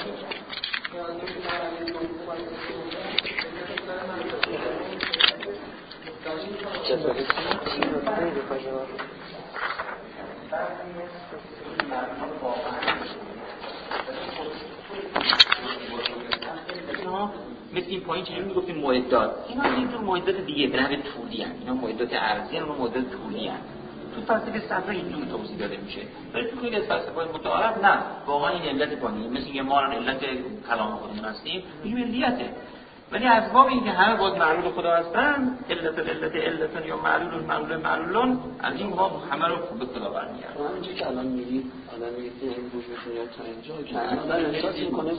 مثل این پایین چجوری میگفتیم معدات، اینا این جور معدات دیگه به نحو طولی هستند. اینا معدات عرضی هستند و معدات طولی هستند. تو فلسفه صفحه اینجور توضیح داده میشه. ولی تو خیلی از فلسفه‌های متعارف نه، واقعا این علت پایینه. مثل اینکه ما الان علت کلام خودمون هستیم، میگیم علیته. ولی از باب اینکه همه باز معلول خدا هستن، علت یا معلولون، از این باب همه رو به خدا برمیگردن. همینجوری که الان میگید که این وجود میاد تا اینجا که الان احساس میکنه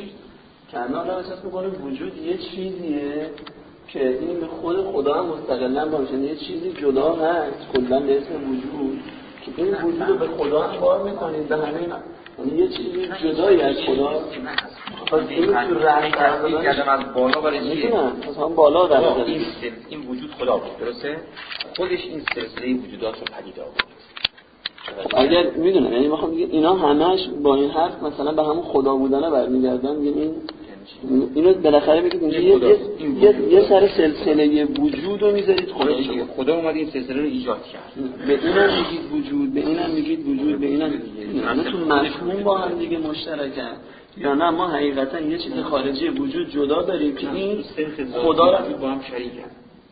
وجود یه چیزیه که این خود خدا هم مستقلاً باشه، یه چیزی جدا هست کلاً به اسم وجود که این وجود رو به خدا هم بار میکنید به همین، یعنی یه چیزی جدایی از خدا. پس این تو رنگ کردم از بالا برای چیه؟ میدونم مثلا بالا در این وجود خدا بود، درسته؟ خودش این سلسله وجودات رو پدید آورد. اگر میدونم یعنی میخوام بگم اینا همش با این حرف مثلا به همون خدا بودنه برمیگردن، یعنی اینو بالاخره میگید اینجا یه سر سلسله وجود رو میذارید خدا اومد این سلسله رو ایجاد کرد. به اینم میگید وجود، به اینم میگید وجود، به اینم یعنی تو مفهوم با هم دیگه مشترکن، یا نه ما حقیقتا یه چیز خارجی وجود جدا داریم که این خدا رو با هم شریکن.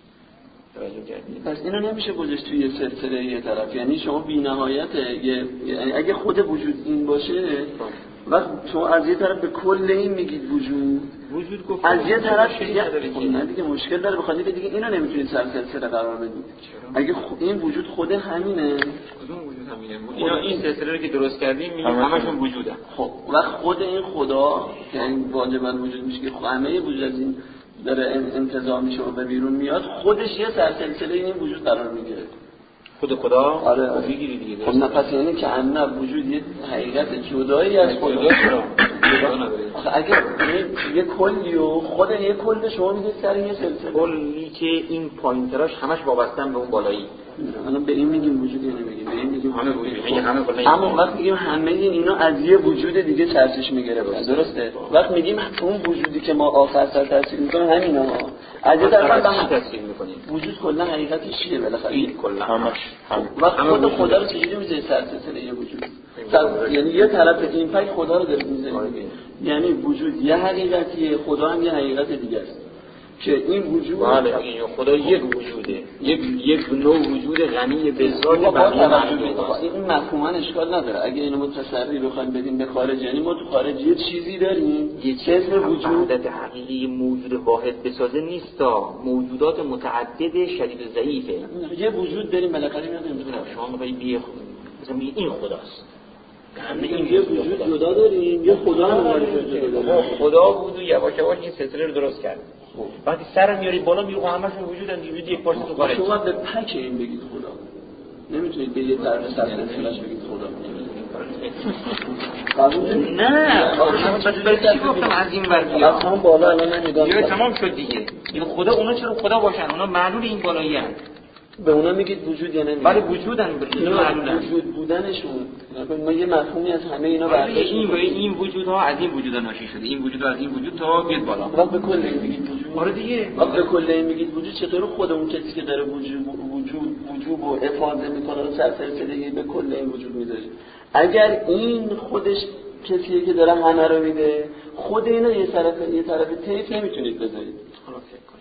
پس اینو نمیشه گذاشت توی یه سلسله یه طرف، یعنی شما بی‌نهایته یعنی اگه خود وجود این باشه و شما از یه طرف به کل این میگید وجود گفت از یه طرف دیگه مشکل داره، بخاطر اینکه دیگه اینو نمیتونید سر سلسله قرار بدید. اگه این وجود خود همینه، کدوم وجود همینه؟ این سلسله رو که درست کردیم میگیم همشون وجودن. خب و خود این خدا یعنی واجباً وجود میشه که همه وجود از این داره انتزاع میشه و به بیرون میاد، خودش یه سلسله این وجود قرار میگیره. خود خدا؟ آره میگیری دیگه. خب نه پس یعنی که ان وجود یه حقیقت جدایی از خدا نداره. اگه یه کلی و خود یه کل شما میگید سر یه سلسله کلی که این پوینتراش همش وابستن به اون بالایی. الان به این میگیم وجود یا نمیگیم؟ به این میگیم همه وجود، میگه همه کلا. اما وقت میگیم همه اینا از یه وجود دیگه سرچشمه میگیره، درسته؟ وقت میگیم اون وجودی که ما آخر سر تفسیر میکنیم همینا از یه طرف هم تفسیر میکنیم وجود کلا حقیقتش چیه بالاخره؟ این کلا همش وقت خود خدا رو چجوری میذاری سر سلسله یه وجود؟ یعنی یه طرف این پک خدا رو داره میذاری، یعنی وجود یه حقیقتیه، خدا هم یه حقیقت دیگه است که این وجود خدا یک وجوده، یک نوع وجود غنی به ذات این مفهوما اشکال نداره. اگه اینو متصوری بخوایم بدیم به خارج، یعنی ما تو خارج یه چیزی داریم یه چیز وجود حقیقی موجود واحد بسازه نیستا، موجودات متعدد شدید و ضعیفه. یه وجود داریم بالاخره میاد اینجوری شما میگید مثلا این خداست، این یه وجود جدا داریم، یه خدا هم جدا داریم. خدا بود و یواش یواش این سلسله رو درست کرد. وقتی سر میاری بالا میگه همشون وجودن دیگه، یک پارچه تو خارج. شما به پک این بگید خدا، نمیتونید به یه طرف سلسله‌اش بگید خدا. نه چی گفتم از این ور بیا از هم بالا الان نمیدونم دیگه تمام شد دیگه. این خدا اونا چرا خدا باشن؟ اونا معلول این بالایی هستن. به اونا میگید وجود یا نمیگید؟ ولی وجودن، معلولن. وجود بودنشون ما یه مفهومی از همه اینا برداشت این وجودها از این وجودا ناشی شده، این وجود از این وجود تا بیاد بالا. وقت به کل این میگید وجود. آره دیگه وقت به کل این میگید وجود، چطور خود اون کسی که داره وجود و افاضه میکنه رو سر سلسله به کل این وجود میذاره؟ اگر این خودش کسیه که داره همه رو میده، خود اینا یه طرف طیف نمیتونید بذارید. حالا فکر کنید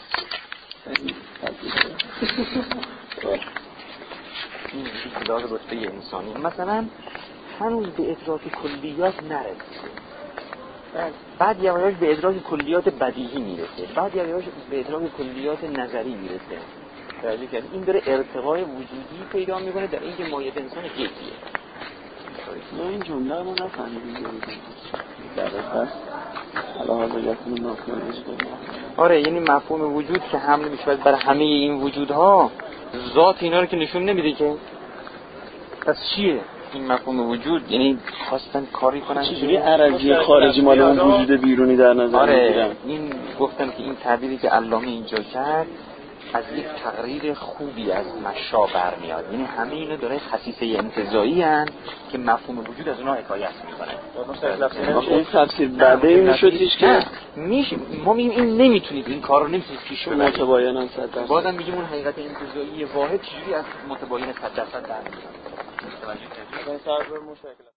این اصطلاح رتبه انسانی مثلا هنوز به ادراک کلیات نرسیده، بعد یواش به ادراک کلیات بدیهی میرسه، بعد یواش به ادراک کلیات نظری میرسه. توجه کنید این داره ارتقای وجودی پیدا میکنه در اینکه ماهیت انسان یکیه. ما این جمله رو نفهمیدیم در اصل علاوه یکون نافیانش داریم. آره یعنی مفهوم وجود که حمل میشه برای همه این وجودها، ذات اینا رو که نشون نمیده که. پس چیه این مفهوم وجود؟ یعنی خواستن کاری کنن چجوری عرضی خارجی مال اون وجود بیرونی در نظر میگیرن؟ آره این گفتم که این تعبیری که علامه اینجا کرد از یک تقریر خوبی از مشا برمیاد، یعنی همه اینا داره خصیصه انتزاعی هستند که مفهوم وجود از اونها حکایت میکنه. این تفسیر بعده این شدیش که میشه ما میگیم این نمیتونید این کار رو نمیتونید پیش ببرید، متباینن 100%. بازم میگیم اون حقیقت انتزاعی واحد چجوری از متباین 100% در میاد.